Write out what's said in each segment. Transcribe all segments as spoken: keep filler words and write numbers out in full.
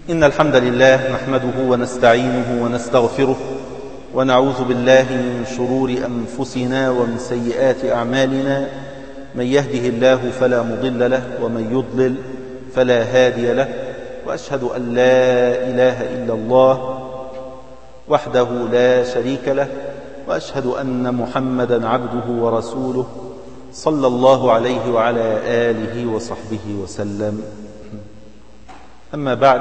إن الحمد لله نحمده ونستعينه ونستغفره ونعوذ بالله من شرور أنفسنا ومن سيئات أعمالنا. من يهده الله فلا مضل له ومن يضلل فلا هادي له، وأشهد أن لا إله إلا الله وحده لا شريك له، وأشهد أن محمدا عبده ورسوله صلى الله عليه وعلى آله وصحبه وسلم. أما بعد،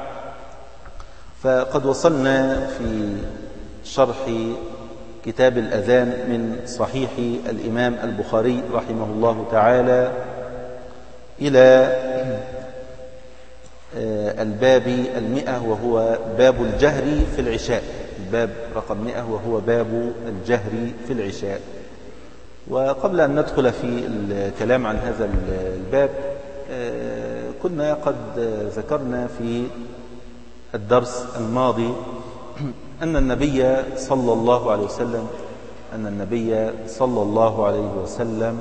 فقد وصلنا في شرح كتاب الأذان من صحيح الإمام البخاري رحمه الله تعالى إلى الباب المئة، وهو باب الجهر في العشاء. الباب رقم مئة وهو باب الجهر في العشاء. وقبل أن ندخل في الكلام عن هذا الباب، كنا قد ذكرنا في الدرس الماضي أن النبي صلى الله عليه وسلم أن النبي صلى الله عليه وسلم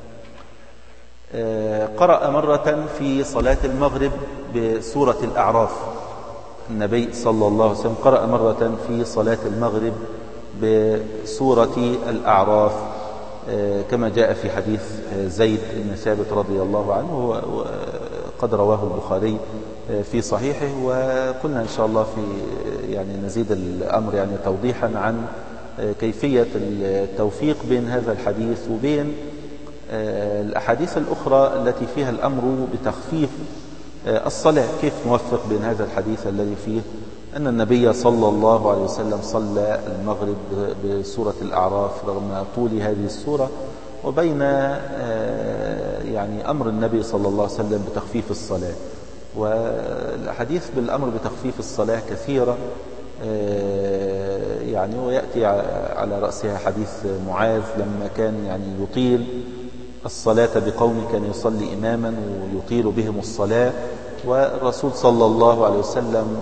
قرأ مرة في صلاة المغرب بسورة الأعراف. النبي صلى الله عليه وسلم قرأ مرة في صلاة المغرب بسورة الأعراف، كما جاء في حديث زيد بن ثابت رضي الله عنه، وقد رواه البخاري في صحيحه. وقلنا إن شاء الله في يعني نزيد الأمر يعني توضيحا عن كيفية التوفيق بين هذا الحديث وبين الأحاديث الأخرى التي فيها الأمر بتخفيف الصلاة. كيف نوفق بين هذا الحديث الذي فيه أن النبي صلى الله عليه وسلم صلى المغرب بسورة الأعراف رغم طول هذه السورة، وبين يعني أمر النبي صلى الله عليه وسلم بتخفيف الصلاة. والحديث بالأمر بتخفيف الصلاة كثيرة يعني، ويأتي على رأسها حديث معاذ لما كان يعني يطيل الصلاة بقوم، كان يصلي إماما ويطيل بهم الصلاة، والرسول صلى الله عليه وسلم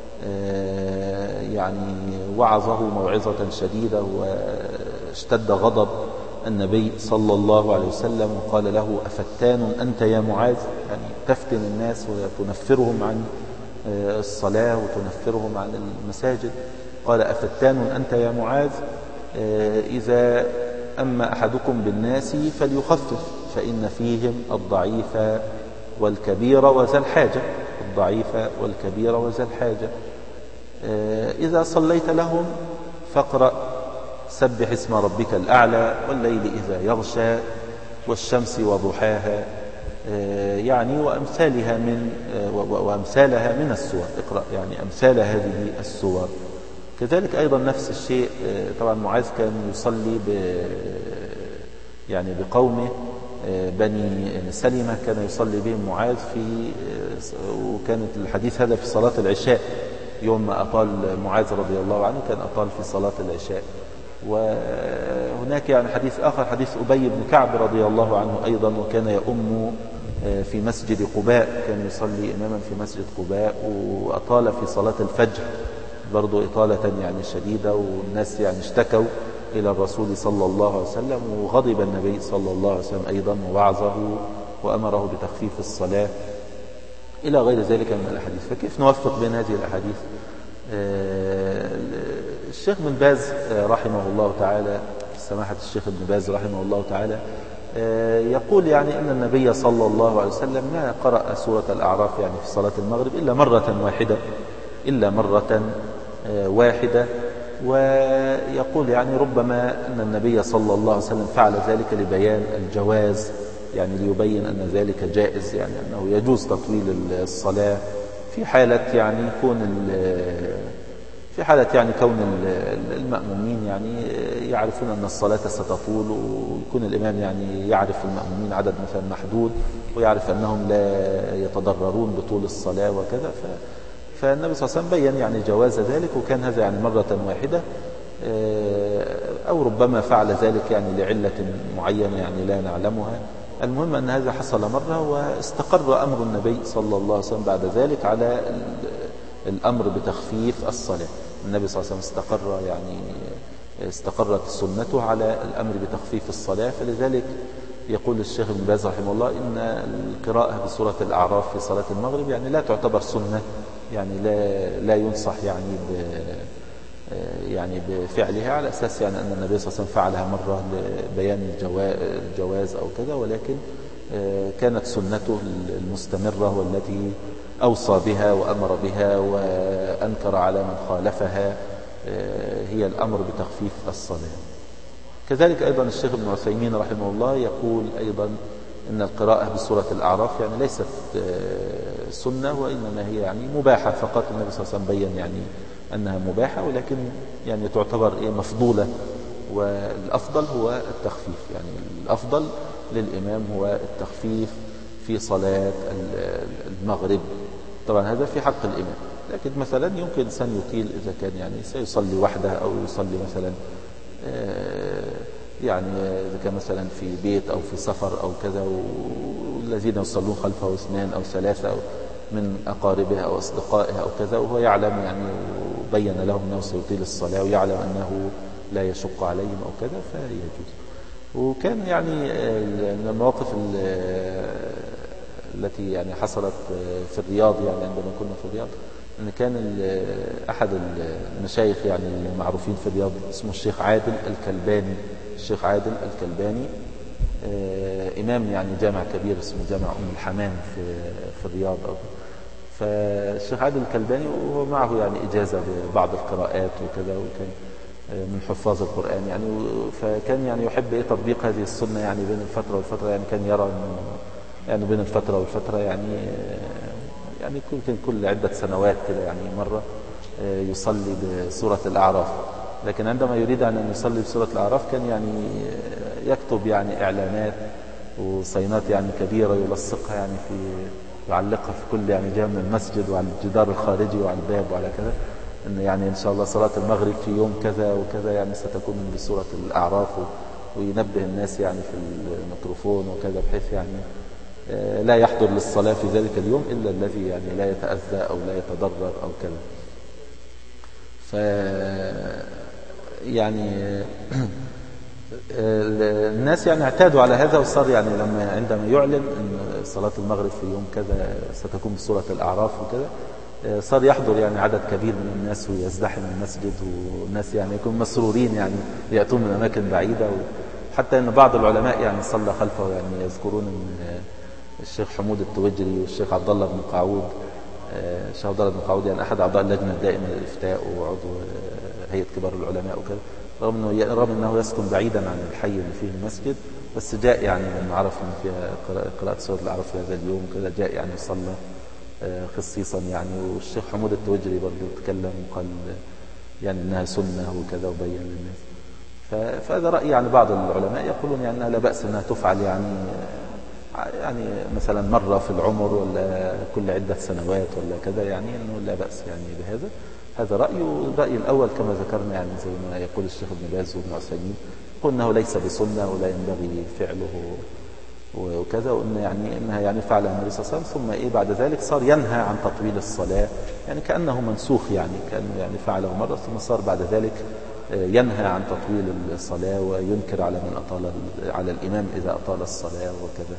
يعني وعظه موعظة شديدة، واشتد غضب النبي صلى الله عليه وسلم وقال له: أفتان أنت يا معاذ؟ يعني تفتن الناس وتنفرهم عن الصلاة وتنفرهم عن المساجد. قال: أفتان أنت يا معاذ؟ إذا أما أحدكم بالناس فليخفف، فإن فيهم الضعيف والكبير وذا الحاجة. الضعيف والكبير وذا الحاجة. إذا صليت لهم فاقرأ سبح اسم ربك الأعلى والليل إذا يغشى والشمس وضحاها، يعني وأمثالها من وأمثالها من السور. اقرأ يعني أمثال هذه السور. كذلك أيضا نفس الشيء، طبعا معاذ كان يصلي ب يعني بقومه بني سلمة، كان يصلي بهم معاذ في، وكانت الحديث هذا في صلاة العشاء، يوم ما أطال معاذ رضي الله عنه كان أطال في صلاة العشاء. وهناك يعني حديث آخر، حديث أبي بن كعب رضي الله عنه أيضا، وكان يؤم في مسجد قباء، كان يصلي إماما في مسجد قباء، وأطال في صلاة الفجر برضو إطالة يعني شديدة، والناس يعني اشتكوا إلى الرسول صلى الله عليه وسلم، وغضب النبي صلى الله عليه وسلم أيضا ووعظه وأمره بتخفيف الصلاة إلى غير ذلك من الأحاديث. فكيف نوفق بين هذه الأحاديث؟ الشيخ بن باز رحمه الله تعالى، سماحة الشيخ ابن باز رحمه الله تعالى، يقول يعني أن النبي صلى الله عليه وسلم ما قرأ سورة الأعراف يعني في صلاة المغرب إلا مرة واحدة إلا مرة واحدة ويقول يعني ربما أن النبي صلى الله عليه وسلم فعل ذلك لبيان الجواز، يعني ليبين أن ذلك جائز، يعني أنه يجوز تطويل الصلاة في حالة يعني كون في حالة يعني كون المأمومين يعني يعرفون أن الصلاة ستطول، ويكون الإمام يعني يعرف المأمومين عدد مثلا محدود، ويعرف أنهم لا يتضررون بطول الصلاة وكذا. ف فالنبي صلى الله عليه وسلم بيّن يعني جواز ذلك، وكان هذا يعني مرة واحدة، أو ربما فعل ذلك يعني لعلة معينة يعني لا نعلمها. المهم أن هذا حصل مرة، واستقر أمر النبي صلى الله عليه وسلم بعد ذلك على الأمر بتخفيف الصلاة. النبي صلى الله عليه وسلم استقر يعني استقرت سنته على الأمر بتخفيف الصلاة. فلذلك يقول الشيخ ابن باز رحمه الله إن القراءة بسورة الأعراف في صلاة المغرب يعني لا تعتبر سنة، يعني لا لا ينصح يعني ب يعني بفعلها على أساس يعني أن النبي صلى الله عليه وسلم فعلها مرة لبيان الجواز أو كذا، ولكن كانت سنته المستمرة والتي أوصى بها وأمر بها وأنكر على من خالفها هي الأمر بتخفيف الصلاة. كذلك أيضا الشيخ ابن عثيمين رحمه الله يقول أيضا إن القراءة بسورة الأعراف يعني ليست سنة، وإنما هي يعني مباحة فقط. النبي صلى الله عليه وسلم بيّن يعني أنها مباحة، ولكن يعني تعتبر إيه مفضولة، والأفضل هو التخفيف. يعني الأفضل للإمام هو التخفيف في صلاة المغرب. طبعا هذا في حق الإمام، لكن مثلا يمكن إنسان يطيل إذا كان يعني سيصلي وحده أو يصلي مثلا يعني إذا كان مثلا في بيت أو في سفر أو كذا، والذين يصلون خلفه اثنان أو ثلاثة أو من أقاربها أو أصدقائها أو كذا، وهو يعلم يعني وبين لهم أنه سيطيل الصلاة ويعلم أنه لا يشق عليهم أو كذا فيجوز. وكان يعني من المواقف التي يعني حصلت في الرياض، يعني عندما كنا في الرياض، أن كان أحد المشايخ يعني المعروفين في الرياض اسمه الشيخ عادل الكلباني. الشيخ عادل الكلباني إمام يعني جامع كبير اسمه جامع أم الحمام في في الرياض. فالشيخ عادل الكلباني وهو معه يعني إجازة ببعض القراءات وكذا، وكان من حفاظ القرآن يعني، فكان يعني يحب إيه تطبيق هذه السنة يعني بين الفترة والفترة. يعني كان يرى أنه يعني بين الفترة والفترة يعني يعني يمكن كل عدة سنوات كده يعني مرة يصلي بسورة الأعراف. لكن عندما يريد أن يصلي بسورة الأعراف كان يعني يكتب يعني إعلانات وصينات يعني كبيرة يلصقها يعني في يعلقها في كل يعني جهة من المسجد وعلى الجدار الخارجي وعلى الباب وعلى كذا، إن يعني إن شاء الله صلاة المغرب في يوم كذا وكذا يعني ستكون بسورة الأعراف، وينبه الناس يعني في الميكروفون وكذا، بحيث يعني لا يحضر للصلاة في ذلك اليوم إلا الذي يعني لا يتأذى أو لا يتضرر أو كذا. ف يعني الناس يعني اعتادوا على هذا، وصار يعني لما عندما يعلن أن صلاة المغرب في يوم كذا ستكون بسورة الأعراف وكذا، صار يحضر يعني عدد كبير من الناس ويزدحم المسجد، والناس يعني يكونوا مسرورين يعني يأتون من أماكن بعيدة. حتى أن بعض العلماء يعني صلى خلفه، يعني يذكرون أن الشيخ حمود التوجري والشيخ عبد الله بن قعود، الشيخ عبد الله بن قعود يعني أحد أعضاء اللجنة الدائمة للإفتاء وعضو هيئة كبار العلماء وكذا، رغم أنه رغم أنه يسكن بعيدا عن الحي اللي فيه المسجد، بس جاء يعني لما عرف أن فيها قراءة سورة الأعراف في هذا اليوم كذا جاء يعني صلى خصيصا يعني. والشيخ حمود التوجري برضه تكلم وقال يعني أنها سنة وكذا وبين للناس. فهذا رأي يعني بعض العلماء يقولون يعني أنها لا بأس أنها تفعل يعني يعني مثلا مرة في العمر ولا كل عدة سنوات ولا كذا، يعني أنه لا بأس يعني بهذا. هذا رأي. الرأي الأول كما ذكرنا يعني زي ما يقول الشيخ ابن باز وابن عثيمين، يقول أنه ليس بسنة ولا ينبغي فعله وكذا، وأن يعني إنها يعني فعلها النبي صلى الله عليه وسلم، ثم إيه بعد ذلك صار ينهى عن تطويل الصلاة، يعني كأنه منسوخ، يعني كأنه يعني فعله مرة ثم صار بعد ذلك ينهى عن تطويل الصلاة وينكر على من أطال على الإمام إذا أطال الصلاة وكذا.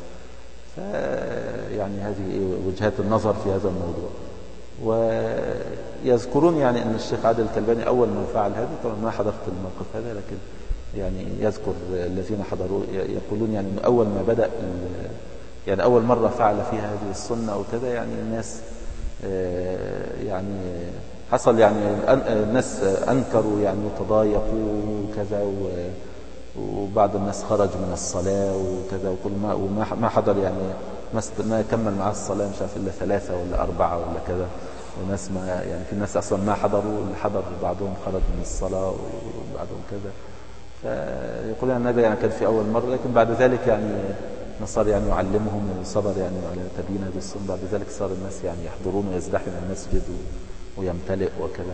يعني هذه وجهات النظر في هذا الموضوع. ويذكرون يعني أن الشيخ عادل الكلباني أول من فعل هذا، طبعا ما حضرت الموقف هذا، لكن يعني يذكر الذين حضروا يقولون يعني أول ما بدأ يعني أول مرة فعل فيها هذه السنة أو كذا، يعني الناس يعني حصل يعني الناس أنكروا يعني وتضايقوا وكذا، وبعض الناس خرج من الصلاة وكذا، وكل ما وما حضر يعني ما كمل معاه الصلاة مش عارف إلا ثلاثة ولا أربعة ولا كذا، وناس ما يعني في الناس أصلا ما حضروا، اللي حضر بعضهم خرج من الصلاة وبعضهم كذا. فيقول يعني النبي يعني كان في أول مرة، لكن بعد ذلك يعني صار يعني يعلمهم وصبر يعني على تبيين هذه السنة. بعد ذلك صار الناس يعني يحضرون ويزدحم المسجد ويمتلئ وكذا.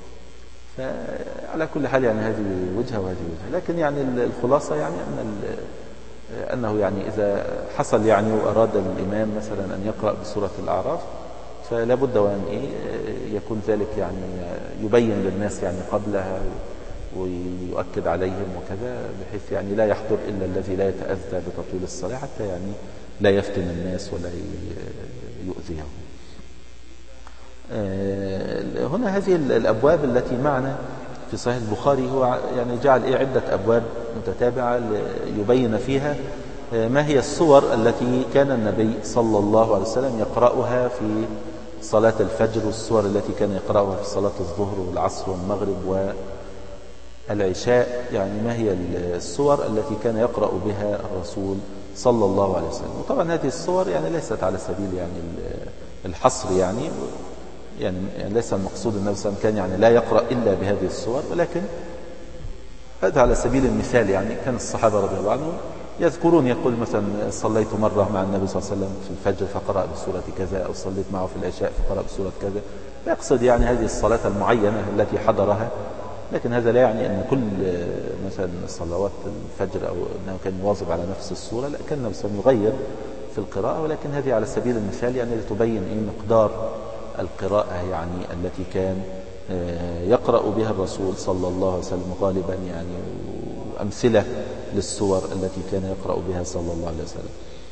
فعلى كل حال يعني هذه وجهة وهذه وجهة، لكن يعني الخلاصة يعني أن أنه يعني إذا حصل يعني وأراد الإمام مثلا أن يقرأ بسورة الأعراف، فلا بد وأن إيه يكون ذلك يعني يبين للناس يعني قبلها ويؤكد عليهم وكذا، بحيث يعني لا يحضر إلا الذي لا يتأذى بتطويل الصلاة، حتى يعني لا يفتن الناس ولا يؤذيهم. هنا هذه الأبواب التي معنا في صحيح البخاري هو يعني جعل إيه عدة أبواب متتابعة يبين فيها ما هي الصور التي كان النبي صلى الله عليه وسلم يقرأها في صلاة الفجر، والصور التي كان يقرأها في صلاة الظهر والعصر والمغرب والعشاء. يعني ما هي الصور التي كان يقرأ بها الرسول صلى الله عليه وسلم. وطبعا هذه الصور يعني ليست على سبيل يعني الحصر، يعني يعني ليس المقصود النبي صلى الله عليه وسلم كان يعني لا يقرأ إلا بهذه الصور، ولكن هذا على سبيل المثال. يعني كان الصحابة رضي الله عنهم يذكرون، يقول مثلا صليت مرة مع النبي صلى الله عليه وسلم في الفجر فقرأ بسورة كذا، أو صليت معه في العشاء فقرأ بسورة كذا. يقصد يعني هذه الصلاة المعينة التي حضرها، لكن هذا لا يعني أن كل مثلا صلوات الفجر أو أنه كان يواظب على نفس الصورة، لا، كان النبي صلى الله عليه وسلم يغير في القراءة، ولكن هذه على سبيل المثال يعني لتبين إيه مقدار القراءة يعني التي كان يقرأ بها الرسول صلى الله عليه وسلم غالبا، يعني أمثلة للصور التي كان يقرأ بها صلى الله عليه وسلم.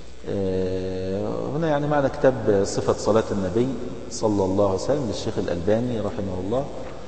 هنا يعني معنا كتاب صفة صلاة النبي صلى الله عليه وسلم للشيخ الألباني رحمه الله،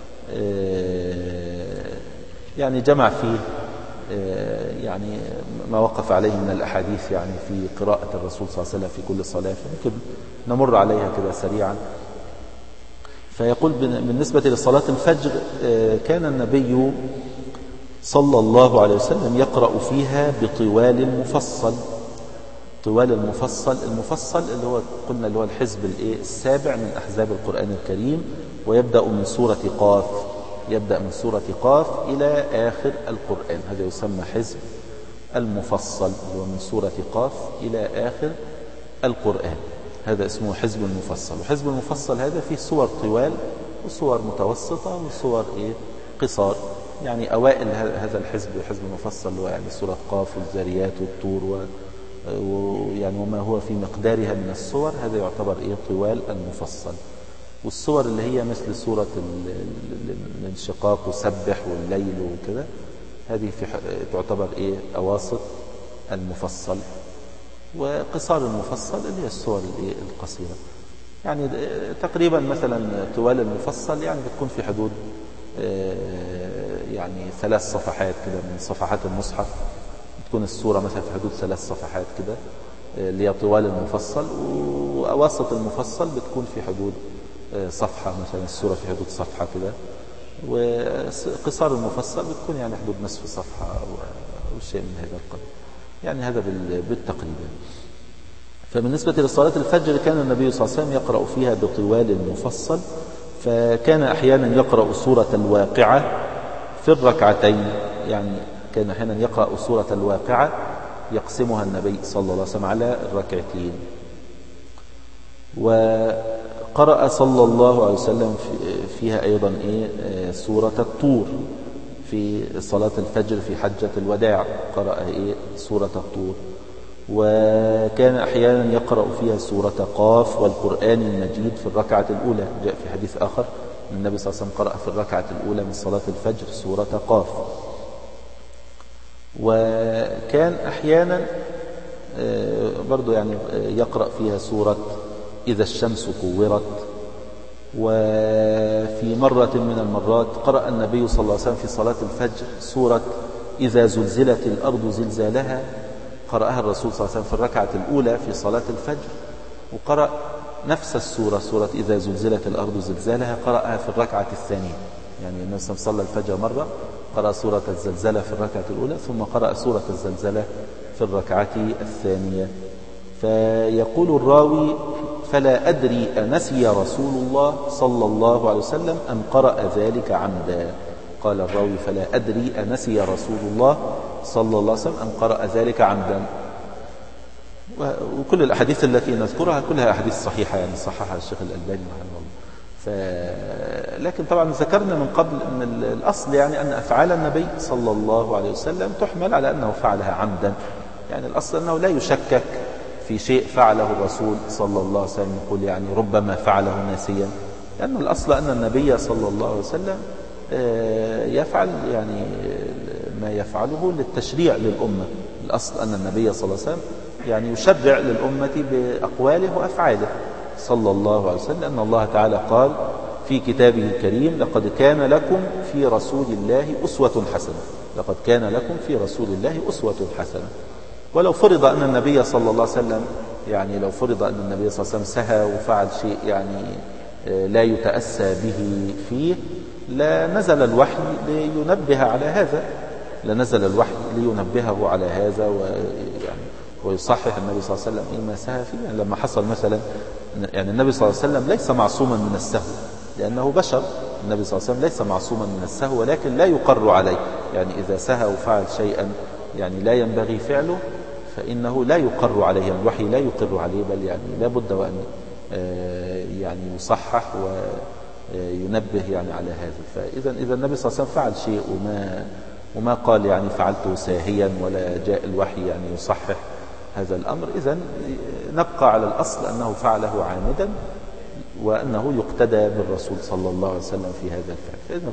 يعني جمع فيه يعني ما وقف عليه من الأحاديث يعني في قراءة الرسول صلى الله عليه وسلم في كل صلاة، فممكن نمر عليها كده سريعا. فيقول بالنسبة لصلاة الفجر كان النبي صلى الله عليه وسلم يقرأ فيها بطوال مفصل. طوال المفصل، المفصل اللي هو قلنا اللي هو الحزب السابع من أحزاب القرآن الكريم، ويبدأ من سورة قاف، يبدأ من سورة قاف إلى آخر القرآن، هذا يسمى حزب المفصل، اللي هو من سورة قاف إلى آخر القرآن، هذا اسمه حزب المفصل. وحزب المفصل هذا فيه صور طوال وصور متوسطة وصور إيه قصار. يعني أوائل هذا الحزب حزب المفصل هو يعني سورة قاف والذاريات والطور ويعني وما هو في مقدارها من الصور، هذا يعتبر إيه طوال المفصل. والصور اللي هي مثل سورة الانشقاق وسبح والليل وكذا، هذه في تعتبر إيه أواسط المفصل. وقصار المفصل اللي هي الصور القصيرة. يعني تقريبا مثلا طوال المفصل يعني بتكون في حدود يعني ثلاث صفحات كده من صفحات المصحف، بتكون السورة مثلا في حدود ثلاث صفحات كده اللي هي طوال المفصل. وأواسط المفصل بتكون في حدود صفحة، مثلا السورة في حدود صفحة كده. وقصار المفصل بتكون يعني حدود نصف صفحة أو شيء من هذا القبيل، يعني هذا بالتقريب. فبالنسبة لصلاة الفجر كان النبي صلى الله عليه وسلم يقرأ فيها بطوال المفصل، فكان أحيانا يقرأ سورة الواقعة في الركعتين. يعني كان أحيانا يقرأ سورة الواقعة يقسمها النبي صلى الله عليه وسلم على الركعتين. وقرأ صلى الله عليه وسلم فيها أيضا إيه سورة الطور في صلاة الفجر في حجة الوداع، قرأ إيه سورة الطور. وكان أحيانا يقرأ فيها سورة قاف والقرآن المجيد في الركعة الأولى. جاء في حديث آخر أن النبي صلى الله عليه وسلم قرأ في الركعة الأولى من صلاة الفجر سورة قاف. وكان أحيانا برضو يعني يقرأ فيها سورة إذا الشمس كورت. وفي مرة من المرات قرأ النبي صلى الله عليه وسلم في صلاة الفجر سورة إذا زلزلت الأرض زلزالها، قرأها الرسول صلى الله عليه وسلم في الركعة الأولى في صلاة الفجر. وقرأ نفس السورة سورة إذا زلزلت الأرض زلزالها قرأها في الركعة الثانية. يعني النبي صلى الله عليه وسلم صلى الفجر مرة، قرأ سورة الزلزلة في الركعة الأولى، ثم قرأ سورة الزلزلة في الركعة الثانية. فيقول الراوي فلا أدري أنسي رسول الله صلى الله عليه وسلم أم قرأ ذلك عمدا. قال الراوي فلا أدري أنسي رسول الله صلى الله عليه وسلم أم قرأ ذلك عمدا. وكل الأحاديث التي نذكرها كلها أحاديث صحيحة، يعني صححها الشيخ الألباني رحمه الله. ف... لكن طبعا ذكرنا من قبل أن الأصل يعني أن أفعال النبي صلى الله عليه وسلم تحمل على أنه فعلها عمدا. يعني الأصل أنه لا يشكك في شيء فعله الرسول صلى الله عليه وسلم يقول يعني ربما فعله ناسيا، لأن الأصل أن النبي صلى الله عليه وسلم يفعل يعني ما يفعله للتشريع للأمة. الأصل أن النبي صلى الله عليه وسلم يعني يشرع للأمة بأقواله وأفعاله صلى الله عليه وسلم أن الله تعالى قال في كتابه الكريم لقد كان لكم في رسول الله أسوة حسنة. لقد كان لكم في رسول الله أسوة حسنة. ولو فرض أن النبي صلى الله عليه وسلم يعني لو فرض أن النبي صلى الله عليه وسلم سهى وفعل شيء يعني لا يتأسى به فيه لنزل الوحي لينبه على هذا لنزل الوحي لينبهه على هذا ويعني ويصحح النبي صلى الله عليه وسلم ما سهى فيه. يعني لما حصل مثلا يعني النبي صلى الله عليه وسلم ليس معصوما من السهو لأنه بشر. النبي صلى الله عليه وسلم ليس معصوما من السهو ولكن لا يقر عليه. يعني إذا سهى وفعل شيئا يعني لا ينبغي فعله فإنه لا يقر عليه. الوحي لا يقر عليه بل يعني لا بد وأن يعني يصحح وينبه يعني على هذا. فإذا إذا النبي صلى الله عليه وسلم فعل شيء وما وما قال يعني فعلته ساهيا ولا جاء الوحي يعني يصحح هذا الأمر إذن نبقى على الأصل أنه فعله عامدا وأنه يقتدى بالرسول صلى الله عليه وسلم في هذا الفعل. فإذن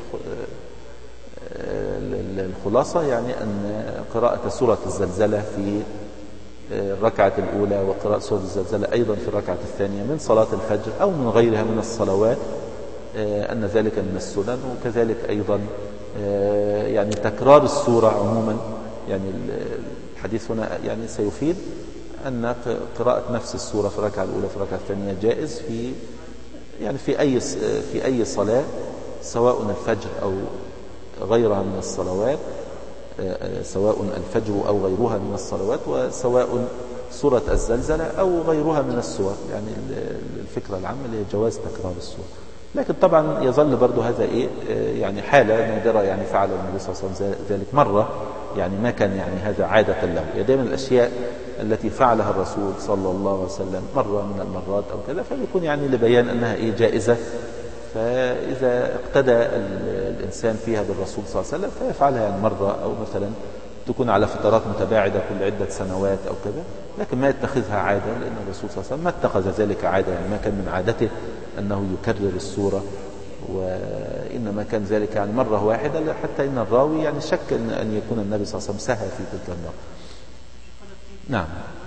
الخلاصة يعني أن قراءة سورة الزلزلة في الركعة الأولى وقراءة سورة الزلزلة أيضا في الركعة الثانية من صلاة الفجر أو من غيرها من الصلوات أن ذلك من السنن. وكذلك أيضا يعني تكرار السورة عموما. يعني الحديث هنا يعني سيفيد أن قراءة نفس السورة في الركعة الأولى في الركعة الثانية جائز في يعني في أي في أي صلاة سواء الفجر أو غيرها من الصلوات سواء الفجر أو غيرها من الصلوات وسواء سورة الزلزلة أو غيرها من السور. يعني الفكرة العامة اللي هي جواز تكرار السور. لكن طبعا يظل برضو هذا إيه يعني حالة نادرة. يعني فعل النبي صلى الله عليه وسلم ذلك مرة يعني ما كان يعني هذا عادة له. يعني دائما الأشياء التي فعلها الرسول صلى الله عليه وسلم مرة من المرات أو كذا فبيكون يعني لبيان أنها إيه جائزة. فإذا اقتدى الإنسان فيها بالرسول صلى الله عليه وسلم فيفعلها يعني مرة أو مثلا تكون على فترات متباعدة كل عدة سنوات أو كذا لكن ما يتخذها عادة لأن الرسول صلى الله عليه وسلم ما اتخذ ذلك عادة. يعني ما كان من عادته أنه يكرر السورة وإنما كان ذلك يعني مرة واحدة حتى إن الراوي يعني شك أن, أن يكون النبي صلى الله عليه وسلم سهى في تلك المرة. نعم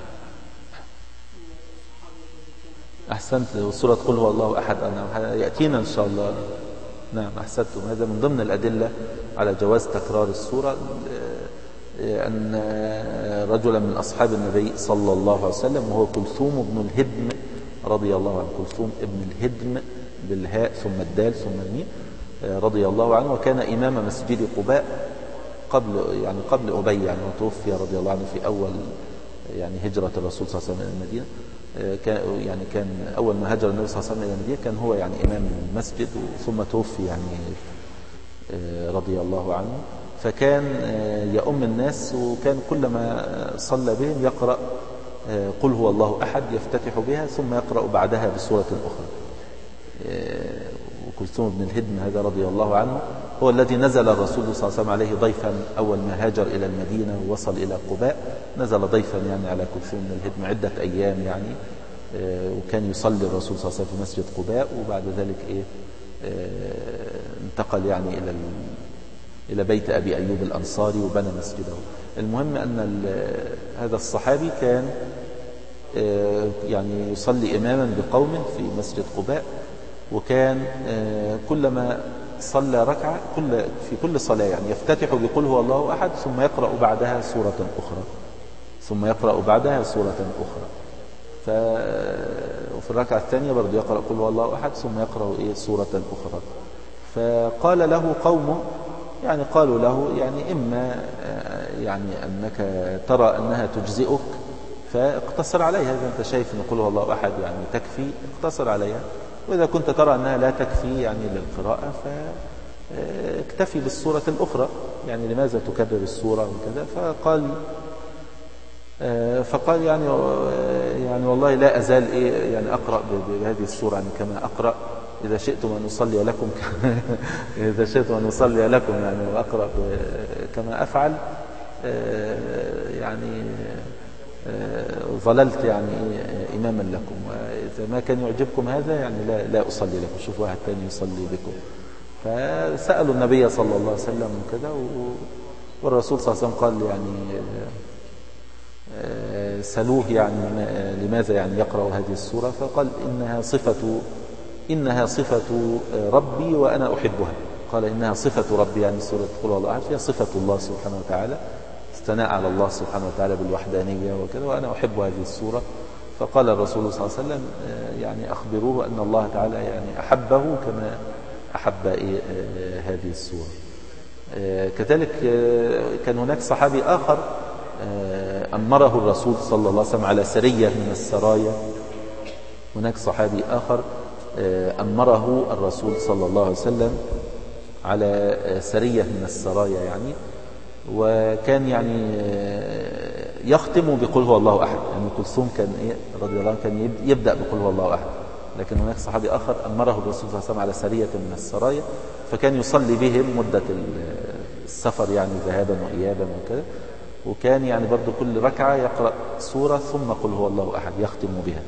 أحسنت. وسورة قل هو الله أحد أنا يأتينا إن شاء الله. نعم أحسنتم. هذا من ضمن الأدلة على جواز تكرار السورة أن رجلا من أصحاب النبي صلى الله عليه وسلم وهو كلثوم بن الهدم رضي الله عنه. كلثوم ابن الهدم بالهاء ثم الدال ثم الميم رضي الله عنه وكان إمام مسجد قباء قبل يعني قبل أبي يعني وتوفي رضي الله عنه في أول يعني هجرة الرسول صلى الله عليه وسلم إلى المدينة. كان يعني كان أول ما هاجر النبي صلى الله عليه وسلم إلى المدينة كان هو يعني إمام المسجد ثم توفي يعني رضي الله عنه. فكان يؤم الناس وكان كلما صلى بهم يقرأ قل هو الله أحد يفتتح بها ثم يقرأ بعدها بسورة أخرى. وكلثوم بن الهدم هذا رضي الله عنه هو الذي نزل الرسول صلى الله عليه وسلم عليه ضيفا أول ما هاجر إلى المدينة ووصل إلى قباء نزل ضيفا يعني على كلثوم بن الهدم عدة أيام يعني وكان يصلي الرسول صلى الله عليه وسلم في مسجد قباء وبعد ذلك إيه انتقل يعني إلى إلى بيت أبي أيوب الأنصاري وبنى مسجده. المهم أن هذا الصحابي كان يعني يصلي إماما بقوم في مسجد قباء وكان كلما صلى ركعة كل في كل صلاة يعني يفتتح بقول هو الله أحد ثم يقرأ بعدها سورة أخرى ثم يقرأ بعدها سورة أخرى. ف وفي الركعة الثانية برضو يقرأ قل هو الله أحد ثم يقرأ إيه سورة أخرى. فقال له قومه يعني قالوا له يعني إما يعني أنك ترى أنها تجزئك فاقتصر عليها. إذا أنت شايف أن قل هو الله أحد يعني تكفي اقتصر عليها وإذا كنت ترى أنها لا تكفي يعني للقراءة فاكتفي بالسورة الأخرى. يعني لماذا تكرر السورة وكذا. فقال فقال يعني يعني والله لا أزال إيه يعني أقرأ بهذه السورة يعني كما أقرأ إذا شئتم أن أصلي لكم إذا شئتم أن أصلي لكم يعني وأقرأ كما أفعل يعني ظللت يعني إماما لكم وإذا ما كان يعجبكم هذا يعني لا, لا أصلي لكم شوف واحد ثاني يصلي بكم. فسألوا النبي صلى الله عليه وسلم وكذا والرسول صلى الله عليه وسلم قال يعني سألوه يعني لماذا يعني يقرأ هذه السورة، فقال إنها صفة إنها صفة ربي وأنا أحبها. قال إنها صفة ربي، يعني سورة قل هو الله أحد فيها صفة الله سبحانه وتعالى، استناء على الله سبحانه وتعالى بالوحدانية وكذا، وأنا أحب هذه السورة. فقال الرسول صلى الله عليه وسلم يعني أخبروه أن الله تعالى يعني أحبه كما أحب هذه السورة. كذلك كان هناك صحابي آخر أمره الرسول صلى الله عليه وسلم على سرية من السرايا. هناك صحابي آخر أمره الرسول صلى الله عليه وسلم على سرية من السرايا يعني، وكان يعني يختم بقل هو الله أحد. يعني كلثوم كان إيه رضي الله عنه كان يبدأ بقل هو الله أحد، لكن هناك صحابي آخر أمره الرسول صلى الله عليه وسلم على سرية من السرايا، فكان يصلي بهم مدة السفر يعني ذهابا وإيابا وكذا، وكان يعني برضو كل ركعة يقرأ سورة ثم قل هو الله أحد يختم بها.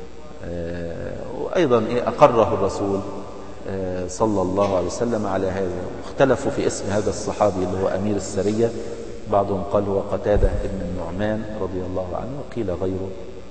وأيضا إيه أقره الرسول صلى الله عليه وسلم على هذا. واختلفوا في اسم هذا الصحابي اللي هو أمير السرية، بعضهم قال هو قتادة ابن النعمان رضي الله عنه، وقيل غيره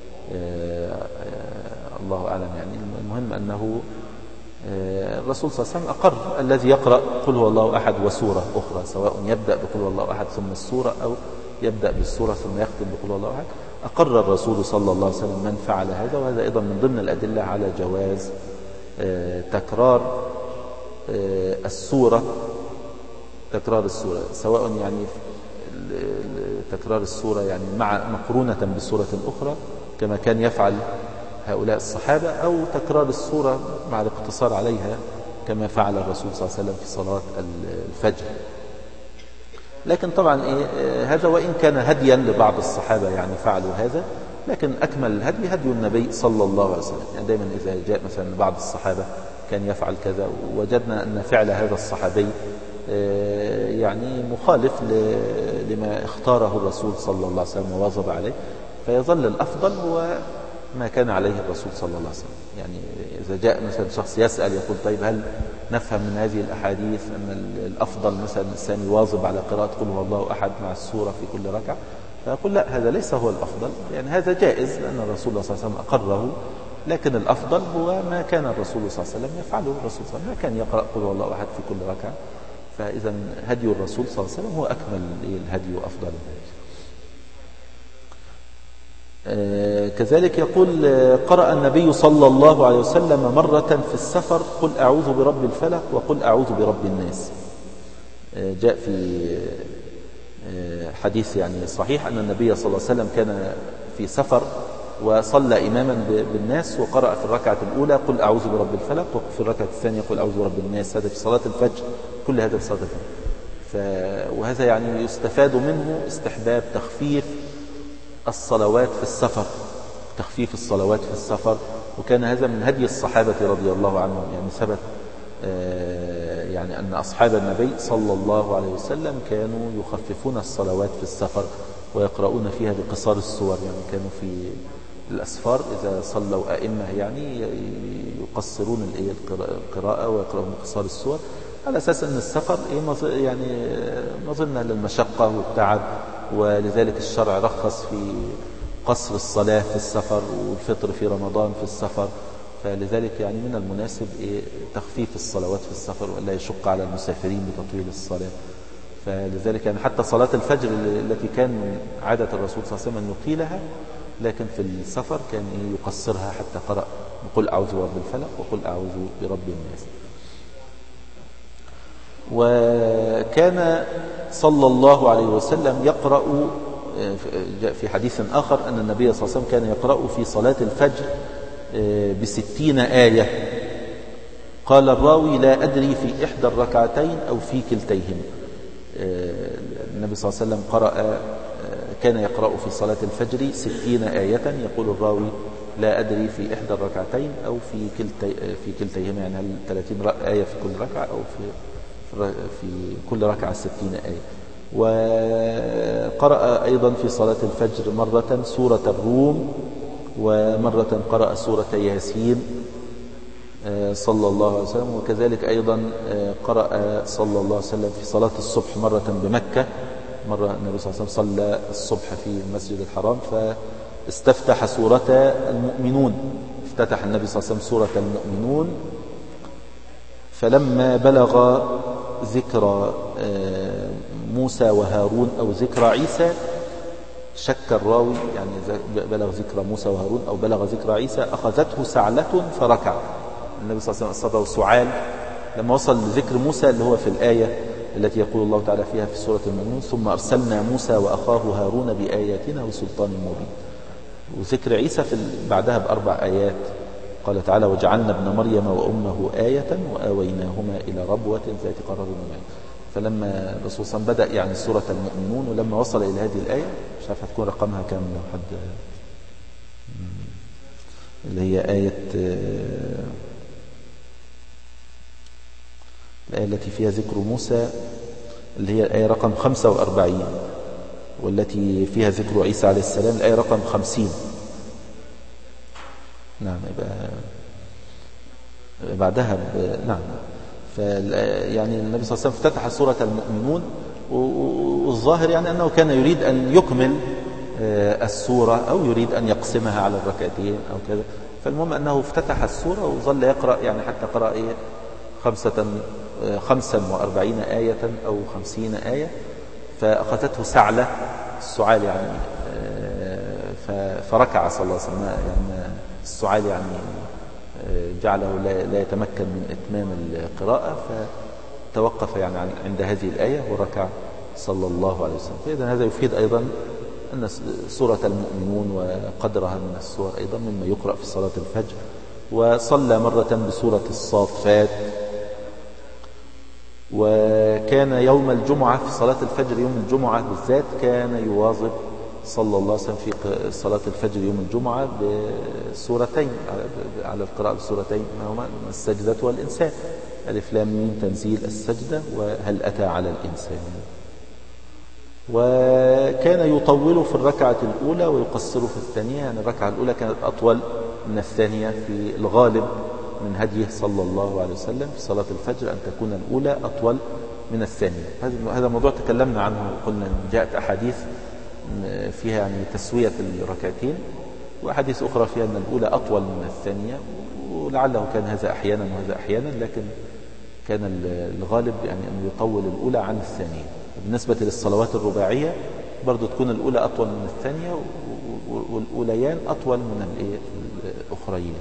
الله أعلم. يعني المهم أنه الرسول صلى الله عليه وسلم أقر الذي يقرأ قل هو الله أحد وسورة أخرى، سواء يبدأ بقل هو الله أحد ثم السورة أو يبدأ بالسورة ثم يختم بقل هو الله أحد. أقر الرسول صلى الله عليه وسلم من فعل هذا، وهذا أيضا من ضمن الأدلة على جواز تكرار السورة تكرار السورة سواء يعني تكرار السورة يعني مع مقرونة بسورة أخرى كما كان يفعل هؤلاء الصحابة، أو تكرار السورة مع الاقتصار عليها كما فعل الرسول صلى الله عليه وسلم في صلاة الفجر. لكن طبعا إيه هذا وإن كان هديا لبعض الصحابة يعني فعلوا هذا، لكن أكمل الهدي هدي النبي صلى الله عليه وسلم. يعني دائما إذا جاء مثلا بعض الصحابة كان يفعل كذا، وجدنا أن فعل هذا الصحابي يعني مخالف لما اختاره الرسول صلى الله عليه وسلم وواظب عليه، فيظل الأفضل هو ما كان عليه الرسول صلى الله عليه وسلم. يعني إذا جاء مثلا شخص يسأل يقول طيب هل نفهم من هذه الأحاديث أن الأفضل مثلا الإنسان يواظب على قراءة قل هو الله أحد مع السورة في كل ركعة؟ فأقول لا، هذا ليس هو الأفضل. يعني هذا جائز لأن الرسول صلى الله عليه وسلم أقره، لكن الأفضل هو ما كان الرسول صلى الله عليه وسلم يفعله. الرسول صلى الله عليه وسلم ما كان يقرأ قل هو الله أحد في كل ركعة، فإذا هدي الرسول صلى الله عليه وسلم هو أكمل الهدي وأفضل الهدي. آه كذلك يقول آه قرأ النبي صلى الله عليه وسلم مرة في السفر قل أعوذ برب الفلق وقل أعوذ برب الناس. آه جاء في آه حديث يعني صحيح أن النبي صلى الله عليه وسلم كان في سفر وصلى إماما بالناس، وقرأ في الركعة الأولى قل أعوذ برب الفلق، وفي الركعة الثانية قل أعوذ برب الناس. هذا في صلاة الفجر، كل هذا في صلاة الفجر. ف... وهذا يعني يستفاد منه استحباب تخفيف الصلوات في السفر تخفيف الصلوات في السفر وكان هذا من هدي الصحابة رضي الله عنهم. يعني ثبت يعني أن أصحاب النبي صلى الله عليه وسلم كانوا يخففون الصلوات في السفر ويقرؤون فيها بقصار السور. يعني كانوا في الأسفار إذا صلوا أئمة يعني يقصرون القراءة ويقرؤون بقصار السور، على أساس أن السفر يعني مظنة للمشقة والتعب، ولذلك الشرع رخص في قصر الصلاة في السفر والفطر في رمضان في السفر. فلذلك يعني من المناسب تخفيف الصلوات في السفر ولا يشق على المسافرين بتطويل الصلاة. فلذلك يعني حتى صلاة الفجر التي كان عادة الرسول صلى الله عليه وسلم أن يطيلها، لكن في السفر كان يقصرها حتى قرأ وقل أعوذ برب الفلق وقل أعوذ برب الناس. وكان صلى الله عليه وسلم يقرأ في حديث آخر أن النبي صلى الله عليه وسلم كان يقرأ في صلاة الفجر بستين آية. قال الراوي لا أدري في إحدى الركعتين أو في كلتيهما. النبي صلى الله عليه وسلم قرأ كان يقرأ في صلاة الفجر ستين آية. يقول الراوي لا أدري في إحدى الركعتين أو في كلتي في كلتيهما، يعني هل ثلاثين آية في كل ركعة أو في في كل ركعة ستين آية. وقرأ أيضا في صلاة الفجر مرة سورة الروم، ومرة قرأ سورة ياسين صلى الله عليه وسلم. وكذلك أيضا قرأ صلى الله عليه وسلم في صلاة الصبح مرة بمكة مرة النبي صلى الله عليه وسلم صلى الصبح في المسجد الحرام فاستفتح سورة المؤمنون، افتتح النبي صلى الله عليه وسلم سورة المؤمنون، فلما بلغ ذكر موسى وهارون أو ذكر عيسى شك الراوي، يعني بلغ ذكر موسى وهارون أو بلغ ذكر عيسى أخذته سعلة فركع. النبي صلى الله عليه وسلم أصابه سعال لما وصل لذكر موسى اللي هو في الآية التي يقول الله تعالى فيها في سورة المؤمنون ثم أرسلنا موسى وأخاه هارون بآياتنا وسلطان مبين. وذكر عيسى في بعدها بأربع آيات قال تعالى وجعلنا ابن مريم وأمه آية وآويناهما إلى ربوة ذات قرار معين. فلما الرسول صلى الله عليه وسلم بدأ يعني سورة المؤمنون ولما وصل إلى هذه الآية مش عارف هتكون رقمها كام لو حد، اللي هي آية الآية التي فيها ذكر موسى اللي هي الآية رقم خمسة وأربعين، والتي فيها ذكر عيسى عليه السلام الآية رقم خمسين. نعم يبقى بعدها ب... نعم. يعني النبي صلى الله عليه وسلم افتتح سورة المؤمنون والظاهر يعني أنه كان يريد أن يكمل السورة أو يريد أن يقسمها على الركعتين أو كذا. فالمهم أنه افتتح السورة وظل يقرأ يعني حتى قرأ إيه خمسة خمسا وأربعين آية أو خمسين آية، فأخذته سعلة السعال يعني فركع صلى الله عليه وسلم. يعني السعال يعني جعله لا يتمكن من إتمام القراءة فتوقف يعني عند هذه الآية وركع صلى الله عليه وسلم. فإذا هذا يفيد أيضا أن سورة المؤمنون وقدرها من السور أيضا مما يقرأ في صلاة الفجر. وصلى مرة بسورة الصافات. وكان يوم الجمعة في صلاة الفجر يوم الجمعة بالذات كان يواظب صلى الله عليه وسلم في صلاة الفجر يوم الجمعة بسورتين على القراءة بسورتين ما هما السجدة والإنسان، ألف لام ميم تنزيل السجدة وهل أتى على الإنسان. وكان يطول في الركعة الأولى ويقصر في الثانية، يعني الركعة الأولى كانت أطول من الثانية في الغالب من هديه صلى الله عليه وسلم في صلاة الفجر أن تكون الأولى أطول من الثانية. هذا موضوع تكلمنا عنه وقلنا جاءت أحاديث فيها يعني تسوية الركعتين وأحاديث أخرى فيها أن الأولى أطول من الثانية، ولعله كان هذا أحيانا وهذا أحيانا، لكن كان الغالب يعني أن يطول الأولى عن الثانية. بالنسبة للصلوات الرباعية برضو تكون الأولى أطول من الثانية والأوليان أطول من الأخريين.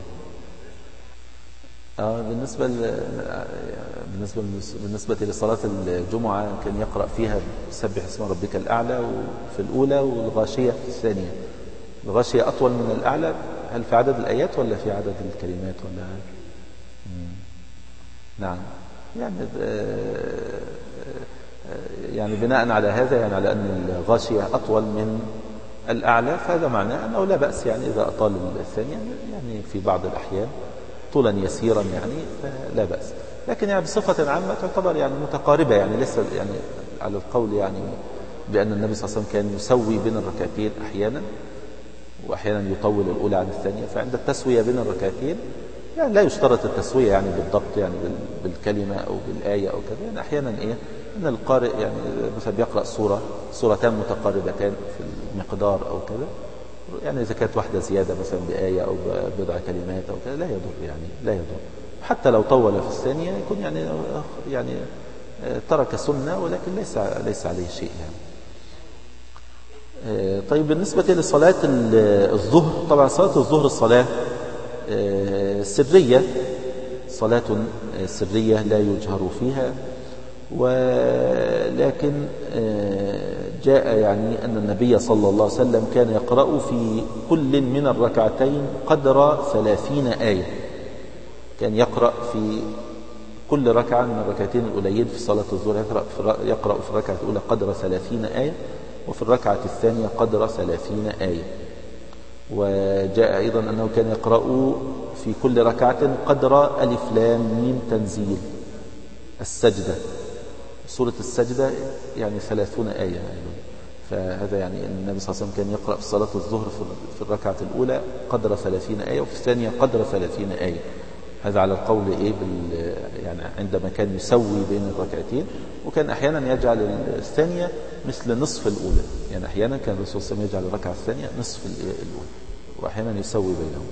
آه بالنسبة بالنسبة بالنسبة لصلاة الجمعة كان يقرأ فيها سبح اسم ربك الأعلى في الأولى والغاشية في الثانية. الغاشية أطول من الأعلى، هل في عدد الآيات ولا في عدد الكلمات ولا؟ مم. نعم يعني يعني بناء على هذا يعني على أن الغاشية أطول من الأعلى، فهذا معناه أنه لا بأس يعني إذا أطال الثانية يعني في بعض الأحيان طولا يسيرا يعني فلا بأس، لكن يعني بصفة عامة تعتبر يعني متقاربة، يعني لسه يعني على القول يعني بأن النبي صلى الله عليه وسلم كان يسوي بين الركعتين أحيانا وأحيانا يطول الأولى عن الثانية. فعند التسوية بين الركعتين يعني لا يشترط التسوية يعني بالضبط يعني بالكلمة أو بالآية أو كذا، يعني أحيانا إيه أن القارئ يعني مثلا يقرأ سورة سورتان متقاربتان في المقدار أو كذا، يعني إذا كانت واحدة زيادة مثلا بآية أو بضع كلمات أو كذا لا يضر يعني لا يضر، حتى لو طول في الثانية يكون يعني يعني ترك سنة ولكن ليس ليس عليه شيء يعني. طيب بالنسبة لصلاة الظهر، طبعا صلاة الظهر الصلاة سرية، صلاة سرية لا يجهر فيها، ولكن جاء يعني أن النبي صلى الله عليه وسلم كان يقرأ في كل من الركعتين قدر ثلاثين آية، كان يقرأ في كل ركعة من الركعتين الأوليين في صلاة الظهر يقرأ في, يقرأ في الركعة الأولى قدر ثلاثين آية وفي الركعة الثانية قدر ثلاثين آية. وجاء أيضا أنه كان يقرأ في كل ركعة قدر ألف لام ميم تنزيل السجدة، سورة السجدة يعني ثلاثون آية يعني. فهذا يعني النبي صلى الله عليه وسلم كان يقرأ في صلاة الظهر في الركعة الأولى قدر ثلاثين آية وفي الثانية قدر ثلاثين آية، هذا على القول إيه بال يعني عندما كان يسوي بين الركعتين. وكان أحيانا يجعل الثانية مثل نصف الأولى، يعني أحيانا كان الرسول صلى الله عليه وسلم يجعل الركعة الثانية نصف الأولى، وأحيانا يسوي بينهم.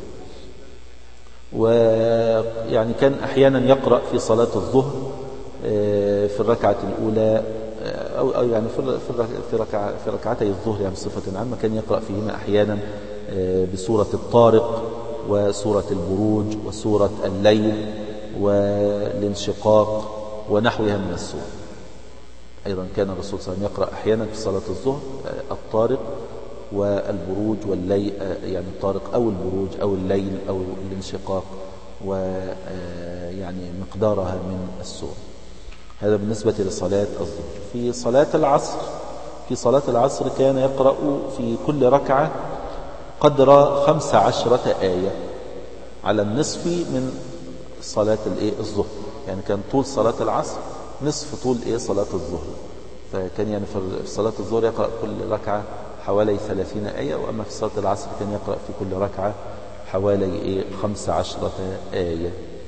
ويعني كان أحيانا يقرأ في صلاة الظهر في الركعة الأولى أو أو يعني في في ركعة في ركعتي الظهر يعني بصفة عامة، كان يقرأ فيهما أحيانا بسورة الطارق وسورة البروج وسورة الليل والانشقاق ونحوها من السور. أيضا كان الرسول صلى الله عليه وسلم يقرأ أحيانا في صلاة الظهر الطارق والبروج والليل، يعني الطارق أو البروج أو الليل أو الانشقاق ويعني مقدارها من السور. هذا بالنسبة لصلاة الظهر. في صلاة العصر في صلاة العصر كان يقرأ في كل ركعة قدر خمس عشرة آية على النصف من صلاة الظهر، يعني كان طول صلاة العصر نصف طول إيه صلاة الظهر. فكان يعني في صلاة الظهر يقرأ كل ركعة حوالي ثلاثين آية، وأما في صلاة العصر كان يقرأ في كل ركعة حوالي إيه خمس عشرة آية.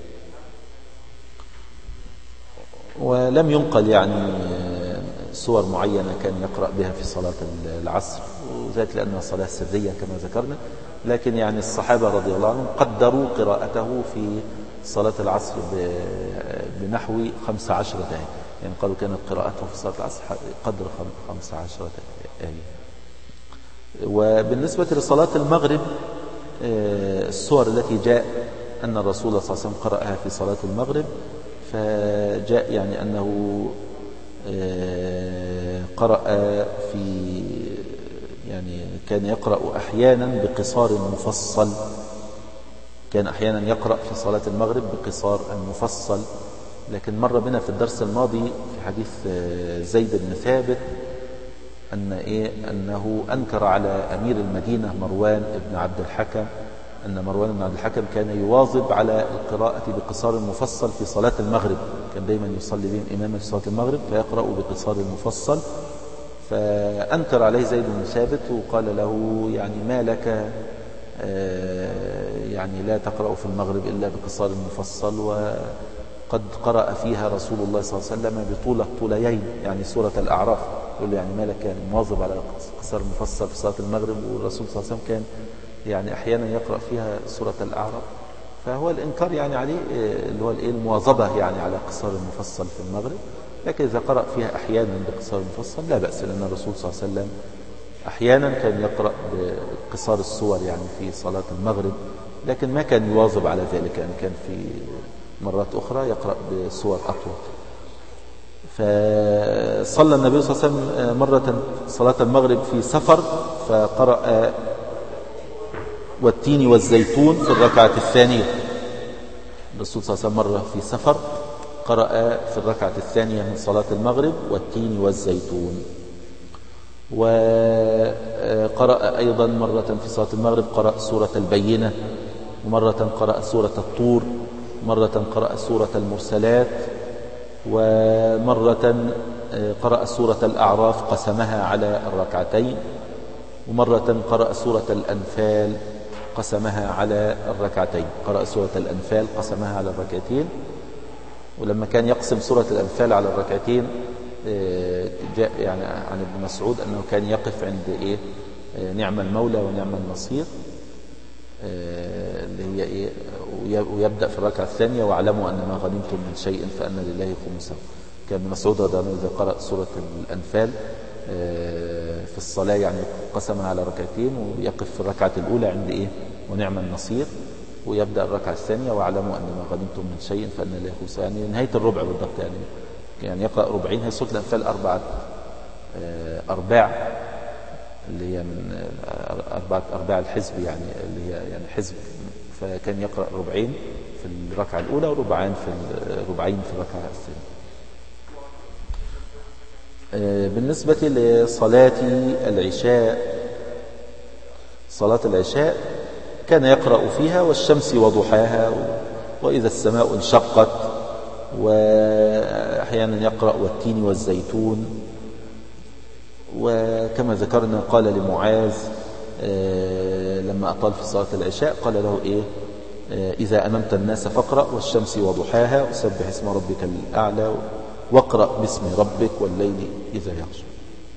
ولم ينقل يعني سور معينة كان يقرأ بها في صلاة العصر، وذلك لأنها صلاة سرية كما ذكرنا. لكن يعني الصحابة رضي الله عنهم قدروا قراءته في صلاة العصر بنحو خمس عشرة آية، يعني قالوا كانت قراءته في صلاة العصر قدر خمس عشرة آية. وبالنسبة لصلاة المغرب السور التي جاء أن الرسول صلى الله عليه وسلم قرأها في صلاة المغرب، فجاء يعني أنه قرأ في يعني كان يقرأ أحيانا بقصار مفصل، كان أحيانا يقرأ في صلاة المغرب بقصار المفصل. لكن مر بنا في الدرس الماضي في حديث زيد بن ثابت أن إيه أنه أنكر على أمير المدينة مروان بن عبد الحكم، أن مروان بن عبد الحكم كان يواظب على القراءة بقصار المفصل في صلاة المغرب، كان دايما يصلي بهم إماما في صلاة المغرب فيقرأ بقصار المفصل. فأنكر عليه زيد بن ثابت وقال له يعني ما لك يعني لا تقرأ في المغرب إلا بقصار المفصل، وقد قرأ فيها رسول الله صلى الله عليه وسلم بطولة طوليين يعني سورة الأعراف. يقول له يعني ما لك يعني مواظب على قصار المفصل في صلاة المغرب، والرسول صلى الله عليه وسلم كان يعني أحيانا يقرأ فيها سورة الأعراف. فهو الإنكار يعني عليه اللي هو المواظبة يعني على قصار المفصل في المغرب. لكن إذا قرأ فيها أحيانا بقصار المفصل لا بأس، لأن الرسول صلى الله عليه وسلم أحيانا كان يقرأ بقصار السور يعني في صلاة المغرب، لكن ما كان يواظب على ذلك، يعني كان في مرات أخرى يقرأ بسور أطول. فصلى النبي صلى الله عليه وسلم مرة صلاة المغرب في سفر، فقرأ والتين والزيتون في الركعة الثانية. الرسول صلى الله عليه وسلم مرة في سفر قرأ في الركعة الثانية من صلاة المغرب والتين والزيتون. وقرأ أيضا مرة في صلاة المغرب قرأ سورة البينة، ومرة قرأ سورة الطور، مرة قرأ سورة المرسلات، ومرة قرأ سورة الأعراف قسمها على الركعتين، ومرة قرأ سورة الأنفال قسمها على الركعتين. قرأ سورة الأنفال قسمها على الركعتين. ولما كان يقسم سورة الأنفال على الركعتين جاء يعني عن ابن مسعود أنه كان يقف عند إيه نعم المولى ونعم النصير اللي هي إيه، ويبدأ في الركعة الثانية واعلموا أن ما غنمتم من شيء فأن لله خمسه. كان ابن مسعود رضي الله عنه إذا قرأ سورة الأنفال في الصلاة يعني قسمها على ركعتين، ويقف في الركعة الأولى عند إيه ونعم النصير، ويبدأ الركعة الثانية واعلموا أن ما غنمتم من شيء فأن لله خمسه، يعني نهاية الربع بالضبط، يعني يعني يقرأ ربعين. هي سورة الأنفال أربعة أرباع اللي هي من أربعة أرباع الحزب، يعني اللي هي يعني حزب، فكان يقرأ ربعين في الركعة الأولى وربعين في ربعين في الركعة الثانية. بالنسبة لصلاة العشاء، صلاة العشاء كان يقرأ فيها والشمس وضحاها وإذا السماء انشقت، وأحيانا يقرأ والتين والزيتون. وكما ذكرنا قال لمعاذ لما أطال في صلاة العشاء قال له إيه إذا أممت الناس فاقرأ والشمس وضحاها وسبح اسم ربك الأعلى واقرأ باسم ربك والليل إذا يغشى.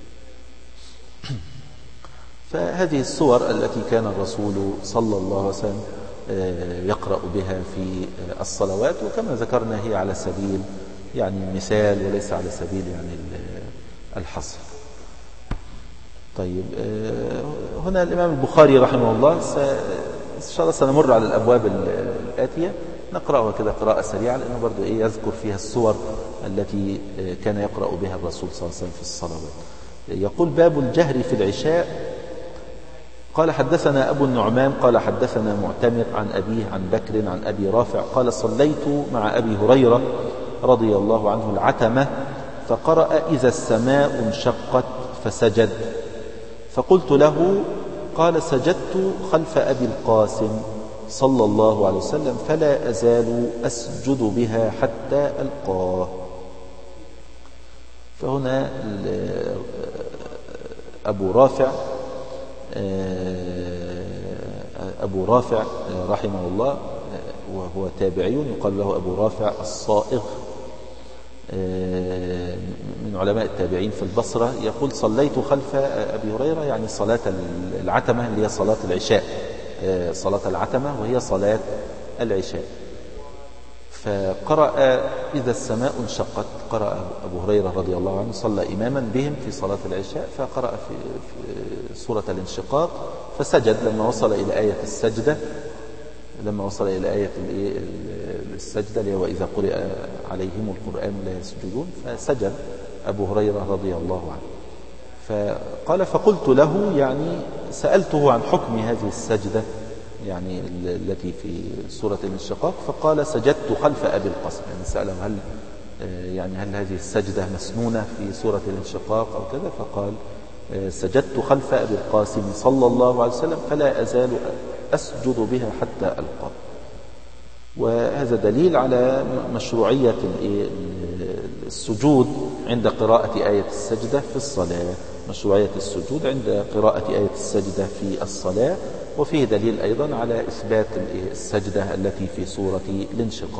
فهذه السور التي كان الرسول صلى الله عليه وسلم يقرأ بها في الصلوات، وكما ذكرنا هي على سبيل يعني مثال وليس على سبيل يعني الحصر. طيب هنا الإمام البخاري رحمه الله إن شاء الله سنمر على الأبواب الآتية نقرأها كده قراءة سريعة، لأنه برضو إيه يذكر فيها السور التي كان يقرأ بها الرسول صلى الله عليه وسلم في الصلوات. يقول باب الجهر في العشاء. قال حدثنا أبو النعمان قال حدثنا معتمر عن أبيه عن بكر عن أبي رافع قال صليت مع أبي هريرة رضي الله عنه العتمة فقرأ إذا السماء انشقت فسجد، فقلت له قال سجدت خلف أبي القاسم صلى الله عليه وسلم فلا أزال أسجد بها حتى ألقاه. فهنا أبو رافع أبو رافع رحمه الله وهو تابعي يقال له أبو رافع الصائغ من علماء التابعين في البصرة، يقول صليت خلف أبي هريرة يعني صلاة العتمة اللي هي صلاة العشاء، صلاة العتمة وهي صلاة العشاء. فقرأ إذا السماء انشقت، قرأ أبو هريرة رضي الله عنه صلى إماما بهم في صلاة العشاء فقرأ في سورة الانشقاق فسجد لما وصل إلى آية السجدة، لما وصل إلى آية السجدة اللي هو إذا قرئ عليهم القرآن لا يسجدون، فسجد أبو هريرة رضي الله عنه. فقال فقلت له يعني سألته عن حكم هذه السجدة يعني التي في سورة الانشقاق، فقال سجدت خلف أبي القاسم، يعني سأله هل يعني هل هذه السجدة مسنونة في سورة الانشقاق أو كذا، فقال سجدت خلف أبي القاسم صلى الله عليه وسلم فلا أزال أسجد بها حتى ألقاه. وهذا دليل على مشروعية السجود عند قراءة آية السجدة في الصلاة، مشروعية السجود عند قراءة آية السجدة في الصلاة، وفيه دليل أيضا على إثبات السجدة التي في سورة الانشقاق.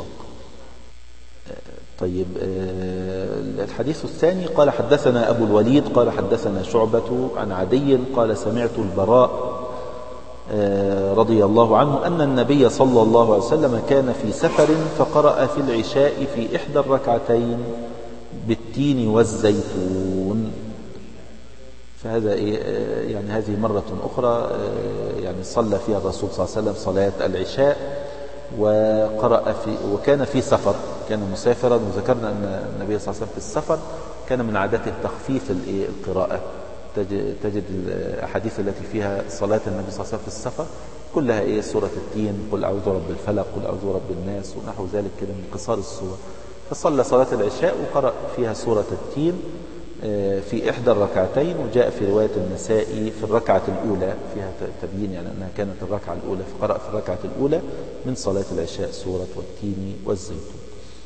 طيب الحديث الثاني قال حدثنا أبو الوليد قال حدثنا شعبة عن عدي قال سمعت البراء رضي الله عنه أن النبي صلى الله عليه وسلم كان في سفر فقرأ في العشاء في إحدى الركعتين بالتين والزيتون. فهذا يعني هذه مرة أخرى يعني صلى فيها الرسول صلى الله عليه وسلم صلاة العشاء وقرأ في وكان في سفر، كان مسافرا، وذكرنا أن النبي صلى الله عليه وسلم في السفر كان من عادته تخفيف القراءة. تجد الأحاديث التي فيها صلاة النبي صلى الله عليه وسلم في السفر كلها إيه سورة التين، قل أعوذ برب الفلق، قل أعوذ برب الناس، ونحو ذلك كده من قصار السور. فصلى صلاة العشاء وقرأ فيها سورة التين في إحدى الركعتين، وجاء في رواية النسائي في الركعة الأولى فيها تبيين يعني أنها كانت الركعة الأولى، فقرأ في الركعة الأولى من صلاة العشاء سورة والتين والزيتون.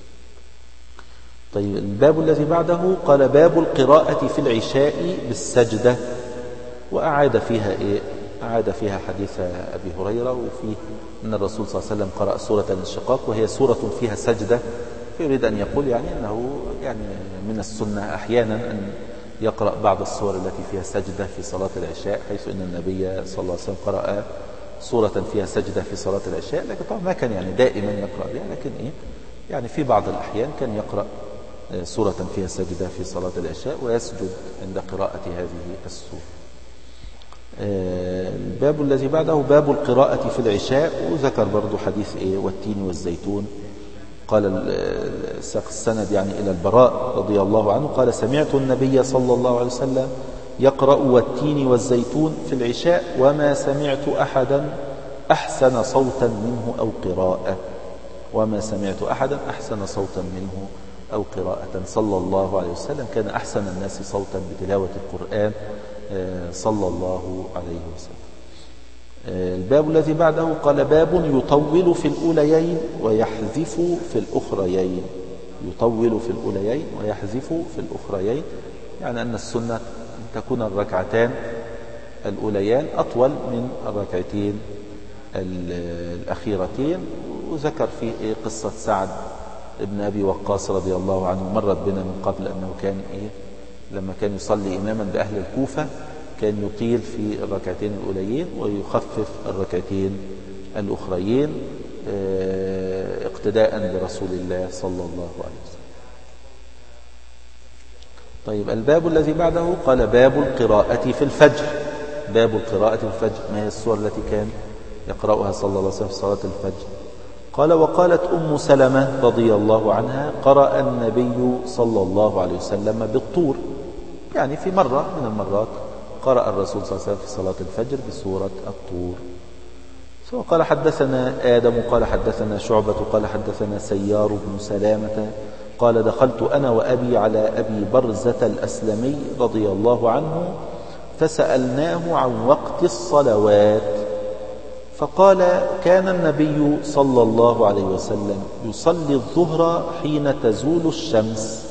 طيب الباب الذي بعده قال باب القراءة في العشاء بالسجدة، وأعاد فيها إيه؟ أعاد فيها حديث أبي هريرة، وفيه أن الرسول صلى الله عليه وسلم قرأ سورة الانشقاق وهي سورة فيها سجدة، فيريد أن يقول يعني أنه يعني من السنة أحيانا أن يقرأ بعض السور التي فيها سجدة في صلاة العشاء، حيث أن النبي صلى الله عليه وسلم قرأ سورة فيها سجدة في صلاة العشاء، لكن طبعا ما كان يعني دائما يقرأ بها، لكن إيه يعني في بعض الأحيان كان يقرأ سورة فيها سجدة في صلاة العشاء ويسجد عند قراءة هذه السورة. الباب الذي بعده باب القراءة في العشاء، وذكر برضو حديث إيه والتين والزيتون. قال ساق السند يعني إلى البراء رضي الله عنه قال سمعت النبي صلى الله عليه وسلم يقرأ والتين والزيتون في العشاء وما سمعت أحدا أحسن صوتا منه أو قراءة، وما سمعت أحدا أحسن صوتا منه أو قراءة صلى الله عليه وسلم، كان أحسن الناس صوتا بتلاوة القرآن صلى الله عليه وسلم. الباب الذي بعده قال باب يطول في الأوليين ويحذف في الأخريين، يطول في الأوليين ويحذف في الأخريين، يعني أن السنة أن تكون الركعتان الأوليان أطول من الركعتين الأخيرتين، وذكر فيه إيه قصة سعد ابن أبي وقاص رضي الله عنه، مرت بنا من قبل أنه كان إيه لما كان يصلي إماما بأهل الكوفة كان يطيل في الركعتين الأوليين ويخفف الركعتين الأخريين اقتداء برسول الله صلى الله عليه وسلم. طيب، الباب الذي بعده قال باب القراءة في الفجر. باب القراءة في الفجر، ما هي السور التي كان يقرأها صلى الله عليه وسلم في صلاة الفجر؟ قال: وقالت أم سلمة رضي الله عنها: قرأ النبي صلى الله عليه وسلم بالطور، يعني في مرة من المرات قرأ الرسول صلى الله عليه وسلم في صلاة الفجر بسورة الطور. قال: حدثنا آدم قال حدثنا شعبة قال حدثنا سيار بن سلامة قال: دخلت أنا وأبي على أبي برزة الأسلمي رضي الله عنه فسألناه عن وقت الصلوات، فقال: كان النبي صلى الله عليه وسلم يصلي الظهر حين تزول الشمس،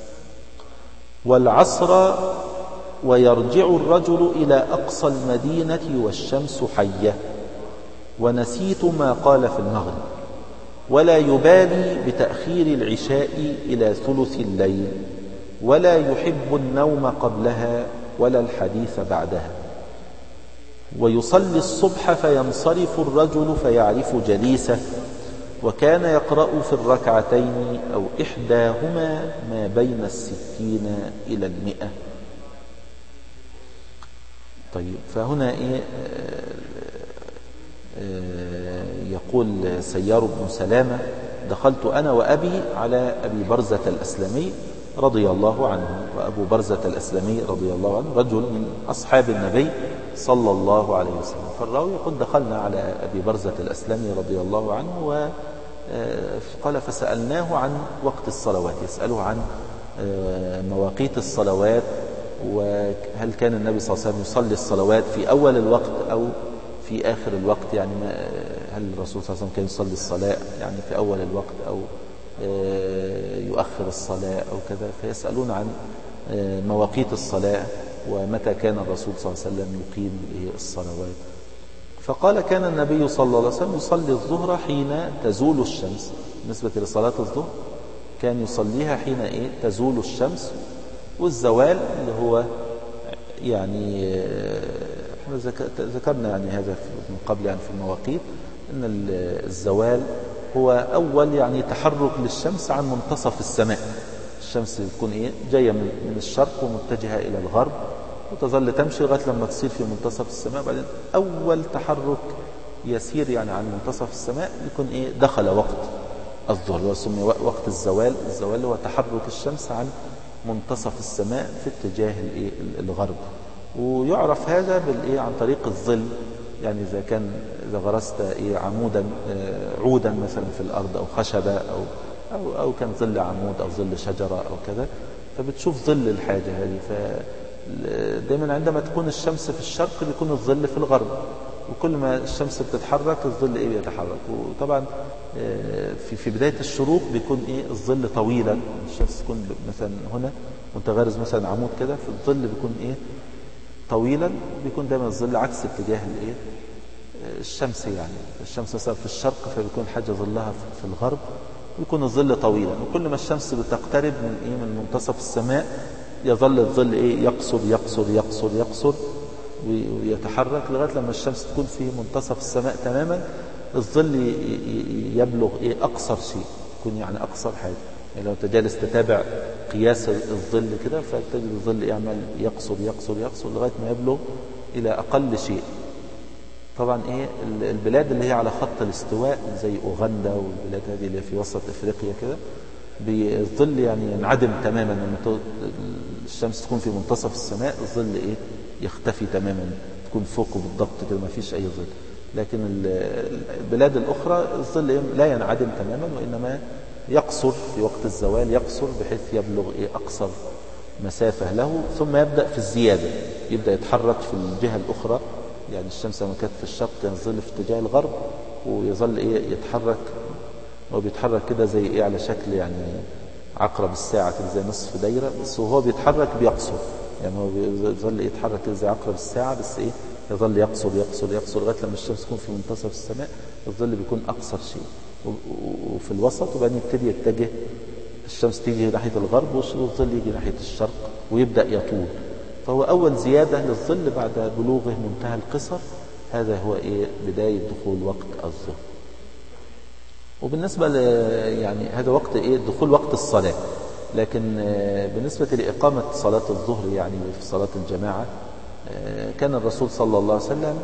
والعصر ويرجع الرجل إلى أقصى المدينة والشمس حية، ونسيت ما قال في المغرب، ولا يبالي بتأخير العشاء إلى ثلث الليل، ولا يحب النوم قبلها ولا الحديث بعدها، ويصلي الصبح فينصرف الرجل فيعرف جليسه، وكان يقرأ في الركعتين أو إحداهما ما بين الستين إلى المئة. طيب، فهنا إيه يقول سيار بن سلامة: دخلت أنا وأبي على أبي برزة الأسلمي رضي الله عنه. وأبو برزة الأسلمي رضي الله عنه رجل من أصحاب النبي صلى الله عليه وسلم. فالراوي يقول: دخلنا على أبي برزة الأسلمي رضي الله عنه، وقال: فسألناه عن وقت الصلوات، يسأله عن مواقيت الصلوات، وهل كان النبي صلى الله عليه وسلم يصلي الصلوات في أول الوقت أو في آخر الوقت، يعني هل الرسول صلى الله عليه وسلم كان يصلي الصلاة يعني في أول الوقت أو يؤخر الصلاة أو كذا. فيسألون عن مواقيت الصلاة ومتى كان الرسول صلى الله عليه وسلم يقيم الصلوات. فقال: كان النبي صلى الله عليه وسلم يصلي الظهر حين تزول الشمس. بالنسبة لصلاة الظهر كان يصليها حين إيه؟ تزول الشمس، والزوال اللي هو يعني احنا ذكرنا يعني هذا من قبل يعني في المواقيت، ان الزوال هو اول يعني تحرك للشمس عن منتصف السماء. الشمس بتكون ايه جايه من الشرق ومتجهه الى الغرب، وتظل تمشي لغايه لما تصير في منتصف السماء. بعدين اول تحرك يسير يعني عن منتصف السماء يكون ايه دخل وقت الظهر، وسمي وقت الزوال. الزوال هو تحرك الشمس عن منتصف السماء في اتجاه الايه الغرب. ويعرف هذا بالايه عن طريق الظل، يعني اذا كان اذا غرست ايه عمودا عودا مثلا في الارض او خشبه او او او كان ظل عمود او ظل شجره او كذا، فبتشوف ظل الحاجه هذه. فدايما عندما تكون الشمس في الشرق بيكون الظل في الغرب، وكل ما الشمس بتتحرك الظل ايه بيتحرك. وطبعا في في بدايه الشروق بيكون ايه الظل طويلا، الشمس تكون مثلا هنا وانت غارز مثلا عمود كده، فالظل بيكون ايه طويلا، بيكون دايما الظل عكس اتجاه الايه الشمس. يعني الشمس مثلا في الشرق فبيكون حاجه ظلها في الغرب، ويكون الظل طويلا. وكل ما الشمس بتقترب من ايه من منتصف السماء يظل الظل ايه يقصر يقصر يقصر يقصر ويتحرك لغايه لما الشمس تكون في منتصف السماء تماما. الظل يبلغ ايه اقصر شيء، يكون يعني اقصر حاجه. يعني لو انت جالس تتابع قياس الظل كده فتجد الظل يعمل يقصر يقصر يقصر لغايه ما يبلغ الى اقل شيء. طبعا ايه البلاد اللي هي على خط الاستواء زي اوغندا والبلاد هذه اللي في وسط افريقيا كده، بالظل يعني ينعدم تماما. لما الشمس تكون في منتصف السماء الظل ايه يختفي تماما، تكون فوقه بالضبط كده ما فيش اي ظل. لكن البلاد الاخرى الظل لا ينعدم تماما، وانما يقصر في وقت الزوال، يقصر بحيث يبلغ ايه اقصر مسافه له، ثم يبدا في الزياده، يبدا يتحرك في الجهه الاخرى. يعني الشمس لما كانت في الشرق كان الظل في اتجاه الغرب، ويظل ايه يتحرك، هو بيتحرك كده زي ايه على شكل يعني عقرب الساعه كده زي نصف دايره، بس وهو بيتحرك بيقصر. يعني هو بيظل يتحرك كده زي عقرب الساعه، بس ايه يظل يقصر يقصر يقصر لغاية لما الشمس تكون في منتصف السماء، الظل بيكون أقصر شيء وفي الوسط، وبعدين يبتدي يتجه، الشمس تيجي ناحية الغرب والظل يجي ناحية الشرق ويبدأ يطول. فهو أول زيادة للظل بعد بلوغه منتهى القصر، هذا هو إيه بداية دخول وقت الظهر. وبالنسبة ل يعني هذا وقت إيه دخول وقت الصلاة. لكن بالنسبة لإقامة صلاة الظهر يعني في صلاة الجماعة، كان الرسول صلى الله عليه وسلم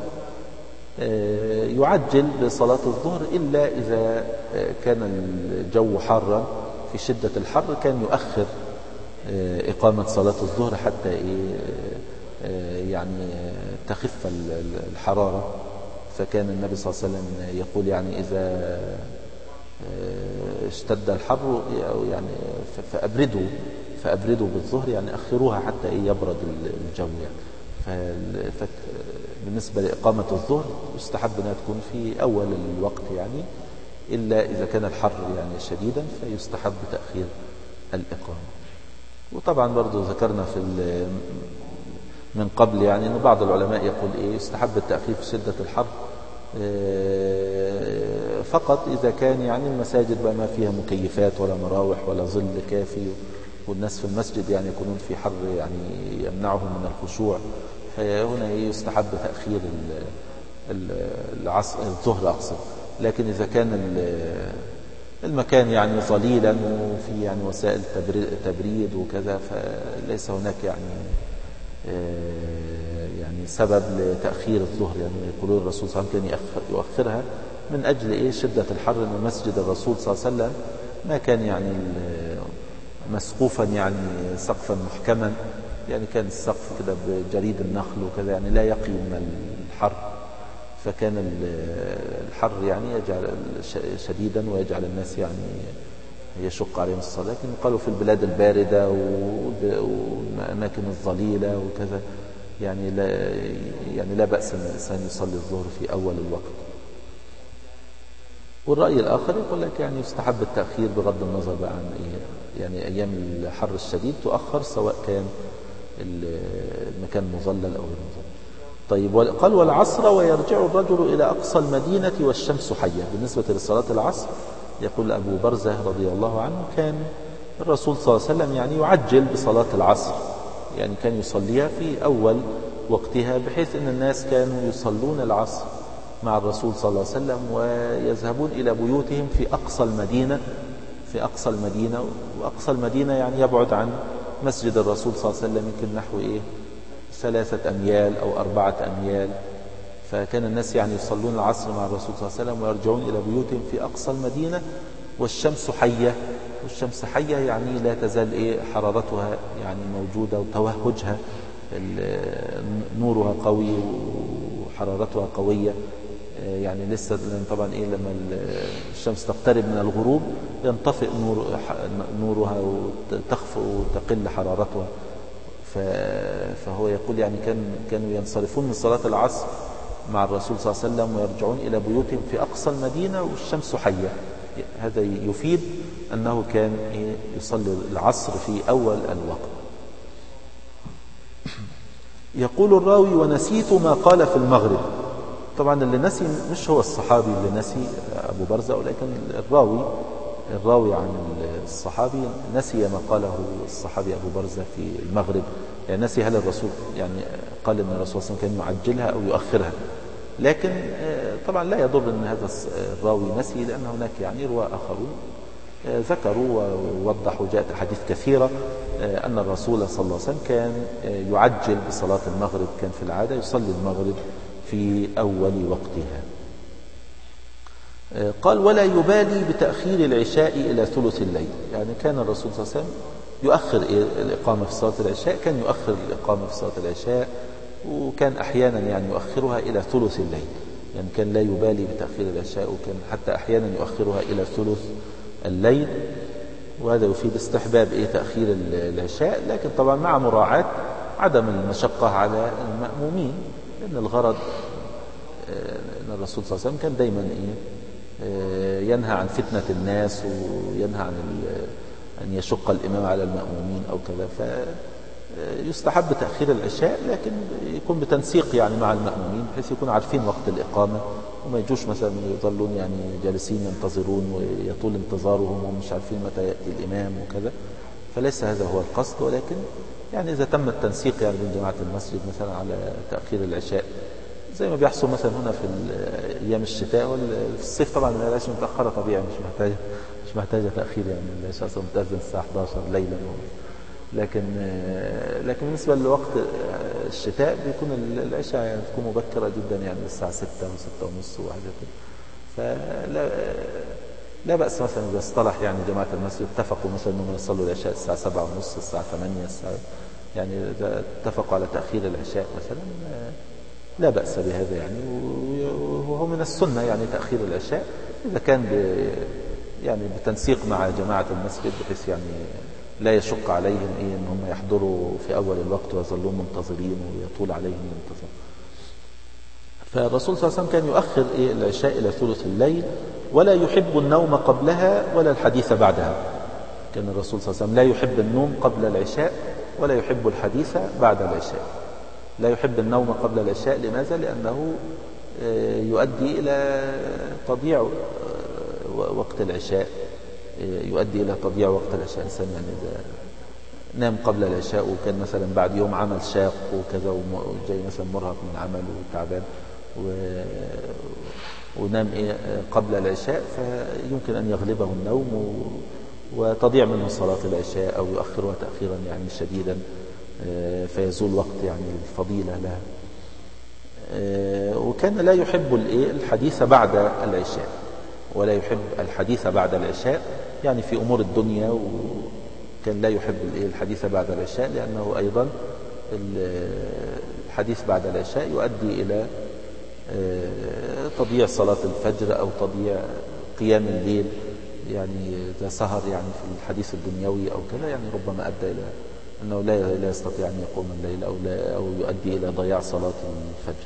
يعجل بصلاة الظهر إلا إذا كان الجو حارا في شدة الحر، كان يؤخر إقامة صلاة الظهر حتى يعني تخف الحرارة. فكان النبي صلى الله عليه وسلم يقول يعني إذا اشتد الحر يعني فأبردوا فأبردوا بالظهر، يعني أخروها حتى يبرد الجو يعني. فبالنسبة لإقامة الظهر يستحب أنها تكون في أول الوقت يعني، إلا إذا كان الحر يعني شديدا فيستحب تأخير الإقامة. وطبعا برضو ذكرنا في من قبل يعني أن بعض العلماء يقول إيه يستحب التأخير في شدة الحر فقط إذا كان يعني المساجد ما فيها مكيفات ولا مراوح ولا ظل كافي، والناس في المسجد يعني يكونون في حر يعني يمنعهم من الخشوع، فهنا يستحب تأخير العصر الظهر أقصد. لكن إذا كان المكان يعني ظليلا وفي يعني وسائل تبريد وكذا، فليس هناك يعني يعني سبب لتأخير الظهر. يعني يقولون الرسول صلى الله عليه وسلم كان يؤخرها من أجل إيه شدة الحر، إن مسجد الرسول صلى الله عليه وسلم ما كان يعني مسقوفا يعني سقفا محكما، يعني كان السقف كده بجريد النخل وكذا، يعني لا يقي من الحر، فكان الحر يعني يجعل شديدا ويجعل الناس يعني يشق عليهم الصلاة. لكن قالوا في البلاد الباردة والأماكن الظليلة وكذا يعني لا يعني لا بأس أن الإنسان يصلي الظهر في أول الوقت. والرأي الآخر يقول لك يعني يستحب التأخير بغض النظر بقى عن إيه، يعني أيام الحر الشديد تؤخر سواء كان المكان مظلل أو غير مظلل. طيب قال والعصر ويرجع الرجل إلى أقصى المدينة والشمس حية. بالنسبة لصلاة العصر يقول أبو برزة رضي الله عنه كان الرسول صلى الله عليه وسلم يعني يعجل بصلاة العصر، يعني كان يصليها في أول وقتها، بحيث أن الناس كانوا يصلون العصر مع الرسول صلى الله عليه وسلم ويذهبون إلى بيوتهم في أقصى المدينة في أقصى المدينة وأقصى المدينة يعني يبعد عن مسجد الرسول صلى الله عليه وسلم يمكن نحو إيه ثلاثة أميال أو أربعة أميال. فكان الناس يعني يصلون العصر مع الرسول صلى الله عليه وسلم ويرجعون إلى بيوتهم في أقصى المدينة والشمس حية. والشمس حية يعني لا تزال إيه حرارتها يعني موجودة وتوهجها نورها قوي وحرارتها قوية، يعني لسه طبعا إيه لما الشمس تقترب من الغروب ينطفئ نور نورها وتخفق وتقل حرارتها. فهو يقول يعني كان كانوا ينصرفون من صلاة العصر مع الرسول صلى الله عليه وسلم ويرجعون إلى بيوتهم في أقصى المدينة والشمس حية. هذا يفيد أنه كان يصلي العصر في أول الوقت. يقول الراوي ونسيت ما قال في المغرب. طبعا اللي نسي مش هو الصحابي اللي نسي أبو برزة، ولكن الراوي الراوي عن الصحابي نسي ما قاله الصحابي أبو برزة في المغرب، يعني نسي هل الرسول يعني قال أن الرسول صلى الله عليه وسلم كان يعجلها أو يؤخرها. لكن طبعا لا يضر أن هذا الراوي نسي، لأن هناك يعني رواة آخرون ذكروا ووضحوا جاءت أحاديث كثيرة أن الرسول صلى الله عليه وسلم كان يعجل بصلاة المغرب، كان في العادة يصلي المغرب في أول وقتها. قال ولا يبالي بتأخير العشاء إلى ثلث الليل، يعني كان الرسول صلى الله عليه وسلم يؤخر الإقامة في صلاة العشاء، كان يؤخر الإقامة في صلاة العشاء، وكان أحيانا يعني يؤخرها إلى ثلث الليل، يعني كان لا يبالي بتأخير العشاء، وكان حتى أحيانا يؤخرها إلى ثلث الليل. وهذا يفيد استحباب إيه تأخير العشاء، لكن طبعا مع مراعاة عدم المشقة على المأمومين، لأن الغرض أن الرسول صلى الله عليه وسلم كان دايما إيه ينهى عن فتنة الناس وينهى عن أن يشق الإمام على المأمومين أو كذا. يستحب تأخير العشاء، لكن يكون بتنسيق يعني مع المأمومين، بحيث يكونوا عارفين وقت الإقامة، وما يجوش مثلا يظلون يعني جالسين ينتظرون ويطول انتظارهم ومش عارفين متى يأتي الإمام وكذا. فليس هذا هو القصد، ولكن يعني إذا تم التنسيق يعني بين جماعة المسجد مثلا على تأخير العشاء، زي ما بيحصل مثلا هنا في أيام الشتاء وفي الصيف. طبعا العشاء متأخرة طبيعي، مش محتاجة مش محتاجة تأخير، يعني العشاء أصلا متأذن الساعة إحدى عشر ليلا. لكن لكن بالنسبة لوقت الشتاء بيكون العشاء يعني تكون مبكرة جدا، يعني الساعة ستة وستة ونص وحاجة كده. فلا لا بأس مثلا إذا اصطلح يعني جماعة المسجد اتفقوا مثلا أنهم يصلوا العشاء الساعة سبعة ونص، الساعة ثمانية، الساعة يعني إذا اتفقوا على تأخير العشاء مثلا لا بأس بهذا يعني. وهو من السنة يعني تأخير العشاء إذا كان يعني بتنسيق مع جماعة المسجد، بحيث يعني لا يشق عليهم إيه إن هم يحضروا في أول الوقت ويظلون منتظرين ويطول عليهم الانتظار. فالرسول صلى الله عليه وسلم كان يؤخر إيه العشاء إلى ثلث الليل، ولا يحب النوم قبلها ولا الحديث بعدها. كان الرسول صلى الله عليه وسلم لا يحب النوم قبل العشاء ولا يحب الحديث بعد العشاء. لا يحب النوم قبل العشاء، لماذا؟ لأنه يؤدي إلى تضييع وقت العشاء، يؤدي إلى تضييع وقت العشاء. الإنسان يعني إذا نام قبل العشاء وكان مثلا بعد يوم عمل شاق وكذا وجاي مثلا مرهق من عمل وتعبان ونام إيه قبل العشاء، فيمكن أن يغلبه النوم وتضيع منه صلاة العشاء أو يؤخرها تأخيرا يعني شديدا، فيزول وقت يعني الفضيلة لها. وكان لا يحب الحديث بعد العشاء، ولا يحب الحديث بعد العشاء يعني في أمور الدنيا، وكان لا يحب الحديث بعد العشاء لأنه أيضا الحديث بعد العشاء يؤدي إلى تضييع صلاة الفجر أو تضييع قيام الليل، يعني إذا سهر يعني في الحديث الدنيوي أو كذا يعني ربما أدى إلى أنه لا لا يستطيع أن يقوم الليل أو لا أو يؤدي إلى ضياع صلاة الفجر.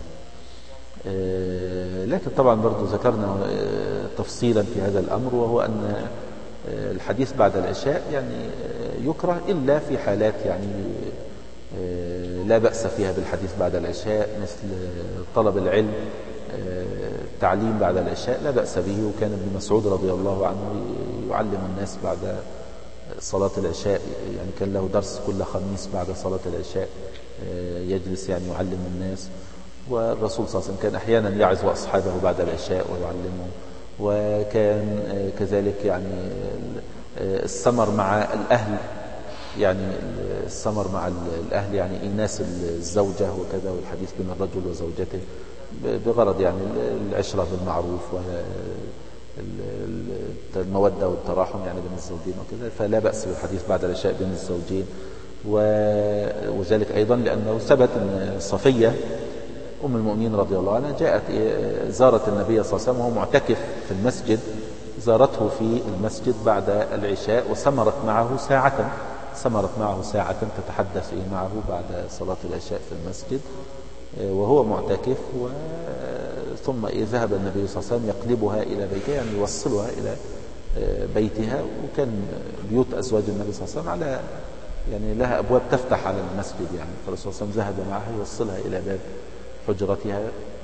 لكن طبعا برضو ذكرنا تفصيلا في هذا الأمر، وهو أن الحديث بعد العشاء يعني يكره إلا في حالات يعني لا بأس فيها بالحديث بعد العشاء، مثل طلب العلم، التعليم بعد العشاء لا بأس به. وكان ابن مسعود رضي الله عنه يعلم الناس بعد صلاة العشاء، يعني كان له درس كل خميس بعد صلاة العشاء يجلس يعني يعلم الناس. والرسول صلى الله عليه وسلم كان أحيانا يعظ أصحابه بعد العشاء ويعلمهم. وكان كذلك يعني السمر مع الأهل، يعني السمر مع الأهل يعني إيناس الزوجة وكذا، والحديث بين الرجل وزوجته بغرض يعني العشرة بالمعروف والمودة والتراحم يعني بين الزوجين وكذا، فلا بأس بالحديث بعد العشاء بين الزوجين. وذلك أيضا لأنه ثبت أن صفية أم المؤمنين رضي الله عنها جاءت زارت النبي صلى الله عليه وسلم وهو معتكف في المسجد، زارته في المسجد بعد العشاء وسمرت معه ساعة سمرت معه ساعة تتحدث معه بعد صلاة العشاء في المسجد وهو معتكف. ثم ذهب النبي صلى الله عليه وسلم يقلبها إلى بيتها، يعني يوصلها إلى بيتها. وكان بيوت أزواج النبي صلى الله عليه وسلم على يعني لها أبواب تفتح على المسجد، يعني فالرسول صلى الله عليه وسلم ذهب معها يوصلها إلى باب حجرتها،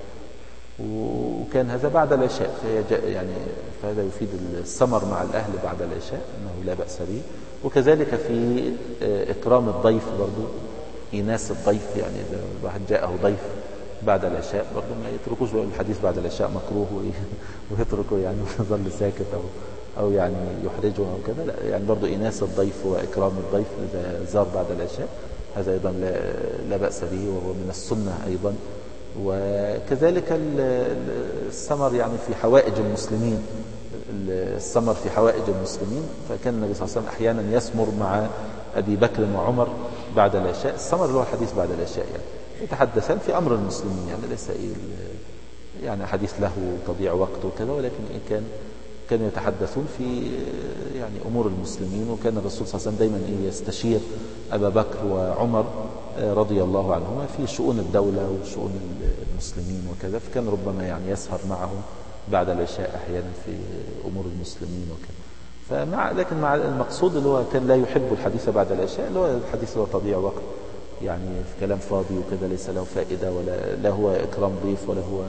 وكان هذا بعد العشاء. يعني فهذا يفيد السمر مع الأهل بعد العشاء أنه لا بأس به. وكذلك في إكرام الضيف برضو، إيناس الضيف، يعني إذا الواحد جاءه ضيف بعد العشاء برضو ما يتركوش الحديث بعد العشاء مكروه ويتركه يعني ويظل ساكت أو أو يعني يحرجه أو كذا، لا يعني برضو إيناس الضيف وإكرام الضيف إذا زار بعد العشاء هذا أيضا لا, لا بأس به، وهو من السنة أيضا. وكذلك السمر يعني في حوائج المسلمين، السمر في حوائج المسلمين، فكان النبي صلى الله عليه وسلم أحيانا يسمر مع أبي بكر وعمر بعد العشاء. السمر اللي هو الحديث بعد العشاء يعني يتحدثان في أمر المسلمين، يعني ليس إيه يعني حديث له تضيع وقت وكذا، ولكن إن كان كانوا يتحدثون في يعني أمور المسلمين. وكان الرسول صلى الله عليه وسلم دايما إيه يستشير أبا بكر وعمر رضي الله عنهما في شؤون الدولة وشؤون المسلمين وكذا، فكان ربما يعني يسهر معهم بعد العشاء أحيانا في أمور المسلمين وكذا. فمع لكن مع المقصود اللي هو كان لا يحب الحديث بعد العشاء، اللي هو الحديث اللي هو تضيع وقت يعني في كلام فاضي وكده ليس له فائدة، ولا لا هو إكرام ضيف ولا هو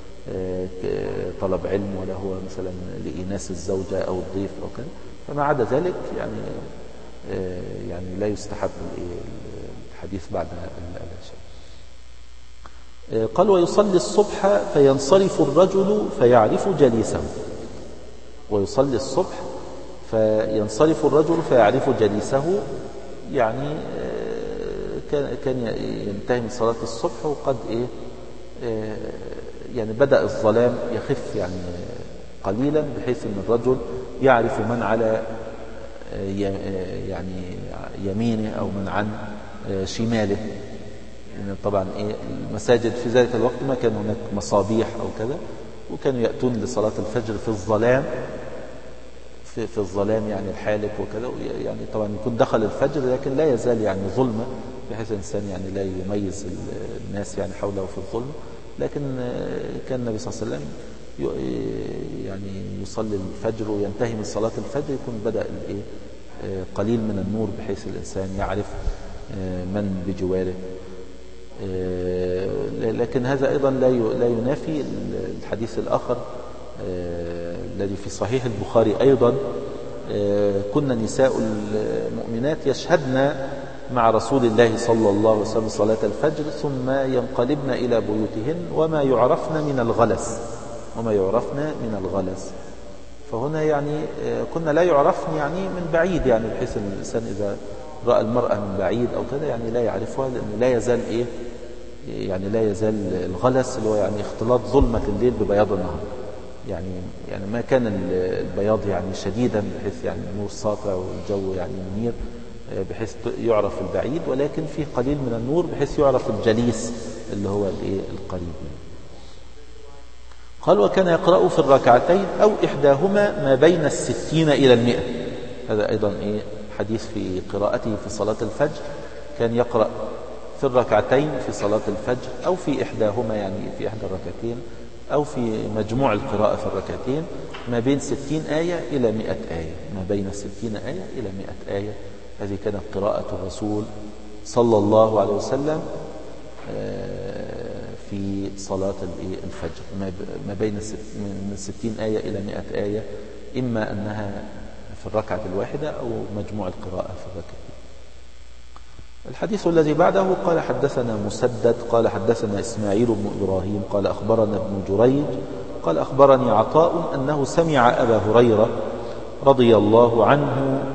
طلب علم ولا هو مثلا لإناس الزوجة أو الضيف أو كده. فما عدا ذلك يعني يعني لا يستحب الحديث بعد العشاء. قال ويصلي الصبح فينصرف الرجل فيعرف جليسه. ويصلي الصبح فينصرف الرجل فيعرف جليسه، يعني كان ينتهي من صلاة الصبح وقد إيه يعني بدأ الظلام يخف يعني قليلا، بحيث أن الرجل يعرف من على يعني يمينه أو من عن شماله. يعني طبعا إيه المساجد في ذلك الوقت ما كان هناك مصابيح أو كذا، وكانوا يأتون لصلاة الفجر في الظلام في, في الظلام يعني الحالك وكذا، يعني طبعا يكون دخل الفجر لكن لا يزال يعني ظلمة، بحيث الإنسان يعني لا يميز الناس يعني حوله في الظلم. لكن كان النبي صلى الله عليه وسلم يعني يصلي الفجر وينتهي من صلاة الفجر يكون بدأ قليل من النور، بحيث الإنسان يعرف من بجواره. لكن هذا أيضا لا ينافي الحديث الآخر الذي في صحيح البخاري أيضا: كنا نساء المؤمنات يشهدن مع رسول الله صلى الله عليه وسلم صلاة الفجر ثم ينقلبن إلى بيوتهن وما يعرفن من الغلس وما يعرفن من الغلس. فهنا يعني كنا لا يعرفن يعني من بعيد، يعني بحيث أن الإنسان إذا رأى المرأة من بعيد أو كذا يعني لا يعرفها، لأنه لا يزال إيه يعني لا يزال الغلس اللي هو يعني اختلاط ظلمة الليل ببياض النهار. يعني يعني ما كان البياض يعني شديدا بحيث يعني النور ساطع والجو يعني منير بحيث يعرف البعيد، ولكن فيه قليل من النور بحيث يعرف الجليس اللي هو الايه القريب. قال وكان يقرأ في الركعتين أو إحداهما ما بين الستين إلى المئة. هذا أيضا إيه حديث في قراءته في صلاة الفجر، كان يقرأ في الركعتين في صلاة الفجر أو في إحداهما يعني في إحدى الركعتين أو في مجموع القراءة في الركعتين ما بين ستين آية إلى مئة آية، ما بين ستين آية إلى مئة آية. هذه كانت قراءة الرسول صلى الله عليه وسلم في صلاة الفجر، ما بين من ستين آية إلى مئة آية، إما أنها في الركعة الواحدة أو مجموع القراءة في الركعتين. الحديث الذي بعده قال حدثنا مسدد قال حدثنا إسماعيل بن إبراهيم قال أخبرنا ابن جريج قال أخبرني عطاء أنه سمع أبا هريرة رضي الله عنه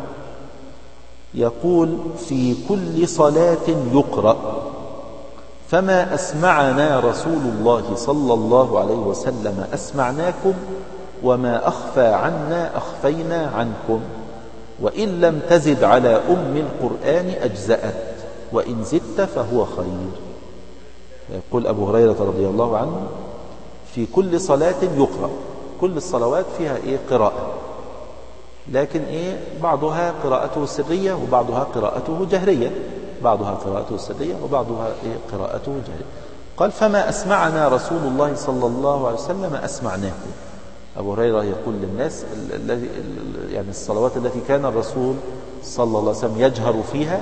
يقول في كل صلاة يقرأ فما أسمعنا رسول الله صلى الله عليه وسلم أسمعناكم وما أخفى عنا أخفينا عنكم وإن لم تزد على أم القرآن أجزأت وإن زدت فهو خير. يقول أبو هريرة رضي الله عنه في كل صلاة يقرأ، كل الصلوات فيها إيه قراءة، لكن إيه بعضها قراءته سرية وبعضها قراءته جهرية، بعضها قراءته سرية وبعضها إيه قراءته جهرية. قال فما أسمعنا رسول الله صلى الله عليه وسلم أسمعناكم. أبو هريرة يقول للناس الذي يعني الصلوات التي كان الرسول صلى الله عليه وسلم يجهر فيها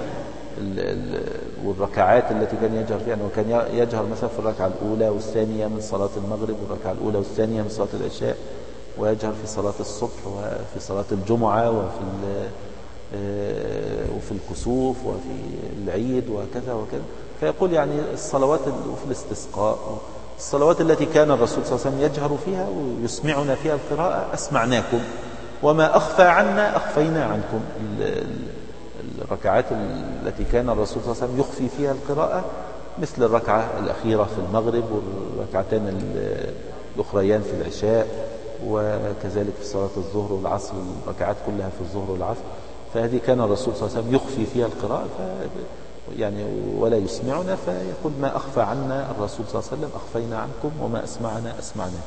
والركعات التي كان يجهر فيها، أنه كان يجهر مثلا في الركعة الأولى والثانية من صلاة المغرب والركعة الأولى والثانية من صلاة العشاء، ويجهر في صلاة الصبح وفي صلاة الجمعة وفي وفي الكسوف وفي العيد وكذا وكذا. فيقول يعني الصلوات وفي الاستسقاء الصلوات التي كان الرسول صلى الله عليه وسلم يجهر فيها ويسمعنا فيها القراءة أسمعناكم وما أخفى عنا أخفينا عنكم. الركعات التي كان الرسول صلى الله عليه وسلم يخفي فيها القراءة مثل الركعة الأخيرة في المغرب والركعتين الأخريان في العشاء، وكذلك في صلاة الظهر والعصر الركعات كلها في الظهر والعصر، فهذه كان الرسول صلى الله عليه وسلم يخفي فيها القراءة يعني ولا يسمعنا، فيقول ما أخفى عنا الرسول صلى الله عليه وسلم أخفينا عنكم وما أسمعنا أسمعنا.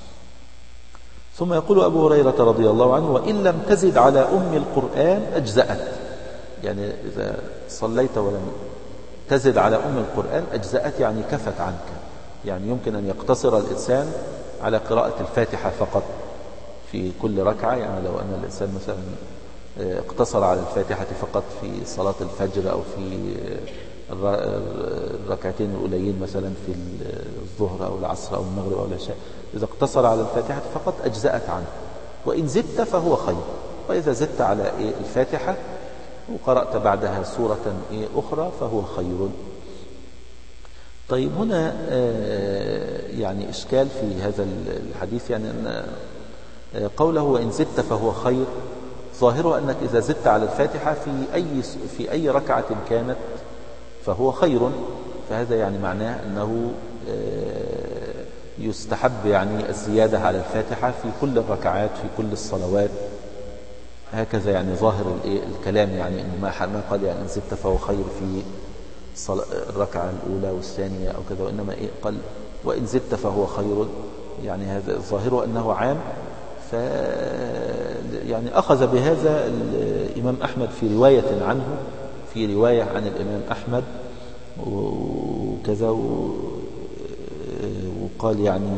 ثم يقول أبو هريرة رضي الله عنه وإن لم تزد على أم القرآن أجزأت، يعني إذا صليت ولم تزد على أم القرآن أجزأت يعني كفت عنك، يعني يمكن أن يقتصر الإنسان على قراءة الفاتحة فقط في كل ركعة. يعني لو أن الإنسان مثلا اقتصر على الفاتحة فقط في صلاة الفجر أو في الركعتين الأوليين مثلا في الظهر أو العصر أو المغرب أو العشاء، إذا اقتصر على الفاتحة فقط أجزأت عنه، وإن زدت فهو خير. وإذا زدت على الفاتحة وقرأت بعدها سورة أخرى فهو خير. طيب هنا يعني إشكال في هذا الحديث، يعني أن قوله وإن زدت فهو خير ظاهره أنك إذا زدت على الفاتحة في أي في أي ركعة كانت فهو خير، فهذا يعني معناه أنه يستحب يعني الزيادة على الفاتحة في كل الركعات في كل الصلوات، هكذا يعني ظاهر الكلام، يعني أنه ما قال يعني إن زدت فهو خير في الركعة الأولى والثانية أو كذا، وإنما إيه قال وإن زدت فهو خير، يعني هذا ظاهره أنه عام. ف يعني أخذ بهذا الإمام أحمد في رواية عنه، في رواية عن الإمام أحمد وكذا، وقال يعني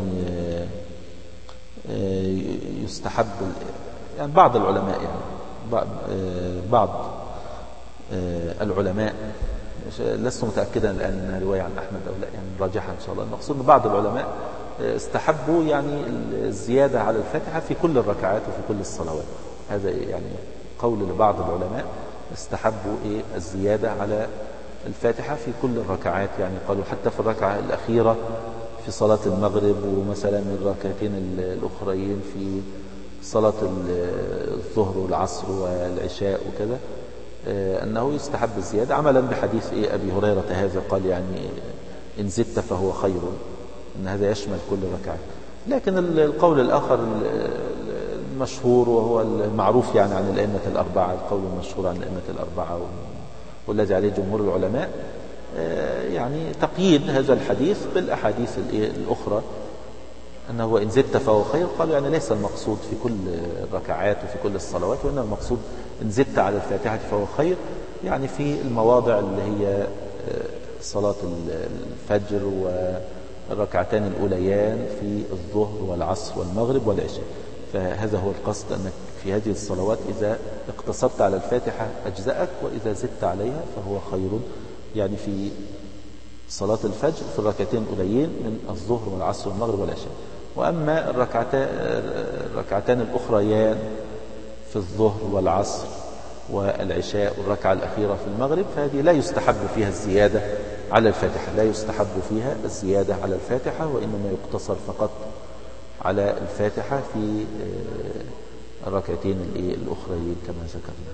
يستحب، يعني بعض العلماء يعني بعض العلماء، لست متأكدا الآن أنها رواية عن أحمد أو لا، يعني راجحها إن شاء الله. المقصود بعض العلماء استحبوا يعني الزيادة على الفاتحة في كل الركعات وفي كل الصلوات، هذا يعني قول لبعض العلماء استحبوا إيه الزيادة على الفاتحة في كل الركعات، يعني قالوا حتى في الركعة الأخيرة في صلاة المغرب، ومثلا الركعتين الأخرين في صلاة الظهر والعصر والعشاء وكذا، أنه يستحب الزيادة عملا بحديث إيه أبي هريرة هذا، قال يعني إن زدت فهو خير، أن هذا يشمل كل ركعة. لكن القول الآخر المشهور وهو المعروف يعني عن الأئمة الأربعة، القول المشهور عن الأئمة الأربعة والذي عليه جمهور العلماء، يعني تقييد هذا الحديث بالأحاديث الأخرى، أنه وإن زدت فهو خير، قالوا يعني ليس المقصود في كل الركعات وفي كل الصلوات، وإنما المقصود إن زدت على الفاتحة فهو خير، يعني في المواضع اللي هي صلاة الفجر والركعتان الأوليان في الظهر والعصر والمغرب والعشاء. فهذا هو القصد، أنك في هذه الصلوات إذا اقتصرت على الفاتحة أجزأك، وإذا زدت عليها فهو خير، يعني في صلاة الفجر في الركعتين الأوليين من الظهر والعصر والمغرب والعشاء. وأما الركعتان, الركعتان الأخريان في الظهر والعصر والعشاء والركعة الأخيرة في المغرب، فهذه لا يستحب فيها الزيادة على الفاتحة، لا يستحب فيها الزيادة على الفاتحة، وإنما يقتصر فقط على الفاتحة في الركعتين الأخريين كما ذكرنا.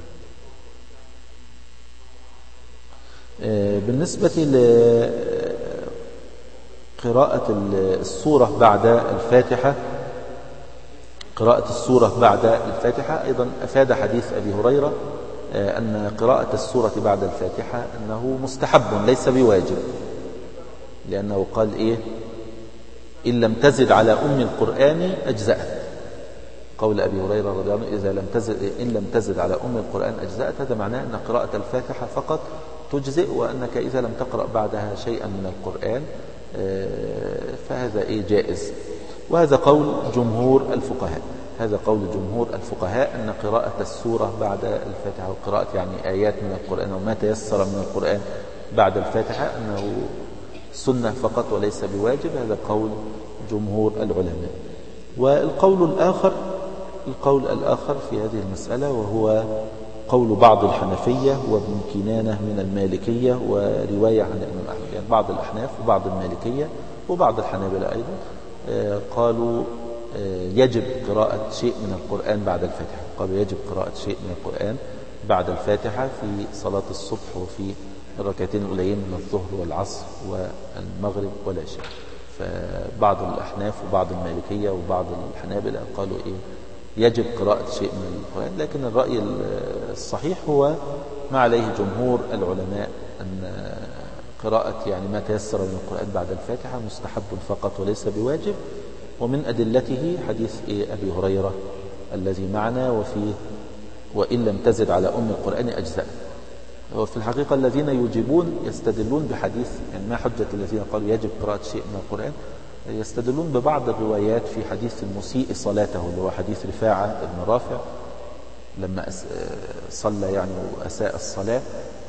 بالنسبة لقراءة السورة بعد الفاتحة، قراءة السورة بعد الفاتحة أيضا أفاد حديث أبي هريرة أن قراءة السورة بعد الفاتحة أنه مستحب ليس بواجب، لأنه قال إيه إن لم تزد على أم القرآن أجزأت، قول أبي هريرة رضي الله عنه إذا لم تزد إن لم تزد على أم القرآن أجزأت، هذا معناه أن قراءة الفاتحة فقط تجزئ، وأنك إذا لم تقرأ بعدها شيئا من القرآن فهذا إيه جائز. وهذا قول جمهور الفقهاء، هذا قول جمهور الفقهاء أن قراءة السورة بعد الفاتحة وقراءة يعني آيات من القرآن وما تيسر من القرآن بعد الفاتحة أنه سنة فقط وليس بواجب، هذا قول جمهور العلماء. والقول الآخر القول الآخر في هذه المسألة وهو قول بعض الحنفية وابن كنانة من المالكية ورواية عن الإمام أحمد، يعني بعض الأحناف وبعض المالكية وبعض الحنابلة أيضا قالوا يجب قراءة شيء من القرآن بعد الفاتحة، قالوا يجب قراءة شيء من القرآن بعد الفاتحة في صلاة الصبح وفي الركعتين الأوليين من الظهر والعصر والمغرب والعشاء. فبعض الأحناف وبعض المالكية وبعض الحنابلة قالوا إيه يجب قراءة شيء من القرآن، لكن الرأي الصحيح هو ما عليه جمهور العلماء أن قراءة يعني ما تيسر من القرآن بعد الفاتحة مستحب فقط وليس بواجب. ومن أدلته حديث إيه أبي هريرة الذي معنا وفيه وإن لم تزد على أم القرآن أجزاء. وفي الحقيقة الذين يجيبون يستدلون بحديث، يعني ما حجة الذين قالوا يجب قراءة شيء من القرآن، يستدلون ببعض الروايات في حديث المسيء صلاته اللي هو حديث رفاعة بن رافع لما صلى يعني وأساء الصلاة،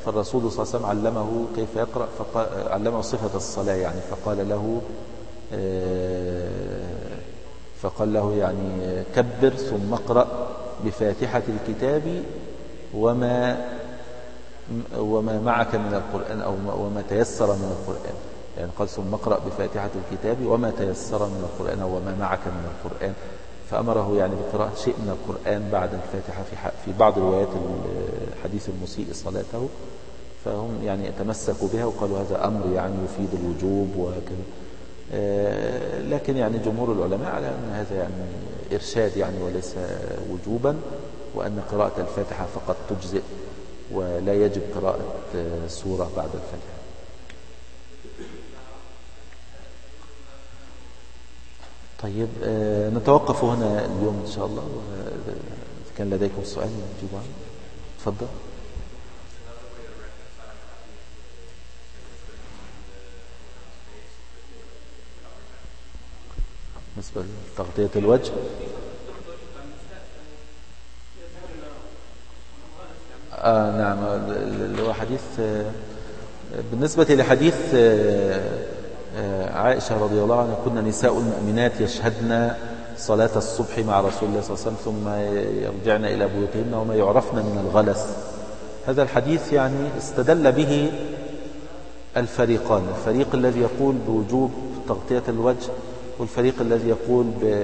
فالرسول صلى الله عليه وسلم علمه كيف يقرأ، فقال علمه صفة الصلاة يعني، فقال له فقال له يعني كبر ثم اقرأ بفاتحة الكتاب وما وما معك من القرآن أو وما تيسر من القرآن، يعني قال ثم اقرأ بفاتحة الكتاب وما تيسر من القرآن أو وما معك من القرآن، فأمره يعني بقراءة شيء من القرآن بعد الفاتحة في في بعض روايات الحديث المسيء صلاته، فهم يعني تمسكوا بها وقالوا هذا أمر يعني يفيد الوجوب وكذا. لكن يعني جمهور العلماء على أن هذا يعني إرشاد يعني وليس وجوبا، وأن قراءة الفاتحة فقط تجزئ ولا يجب قراءة سورة بعد الفاتحة. طيب نتوقف هنا اليوم إن شاء الله، وإذا كان لديكم سؤال نجيب عنه. تفضل. بالنسبة لتغطية الوجه، آه نعم، اللي هو حديث بالنسبة لحديث عائشة رضي الله عنها كنا نساء المؤمنات يشهدن صلاة الصبح مع رسول الله صلى الله عليه وسلم ثم يرجعن إلى بيوتهن وما يعرفن من الغلس. هذا الحديث يعني استدل به الفريقان، الفريق الذي يقول بوجوب تغطية الوجه، والفريق الذي يقول ب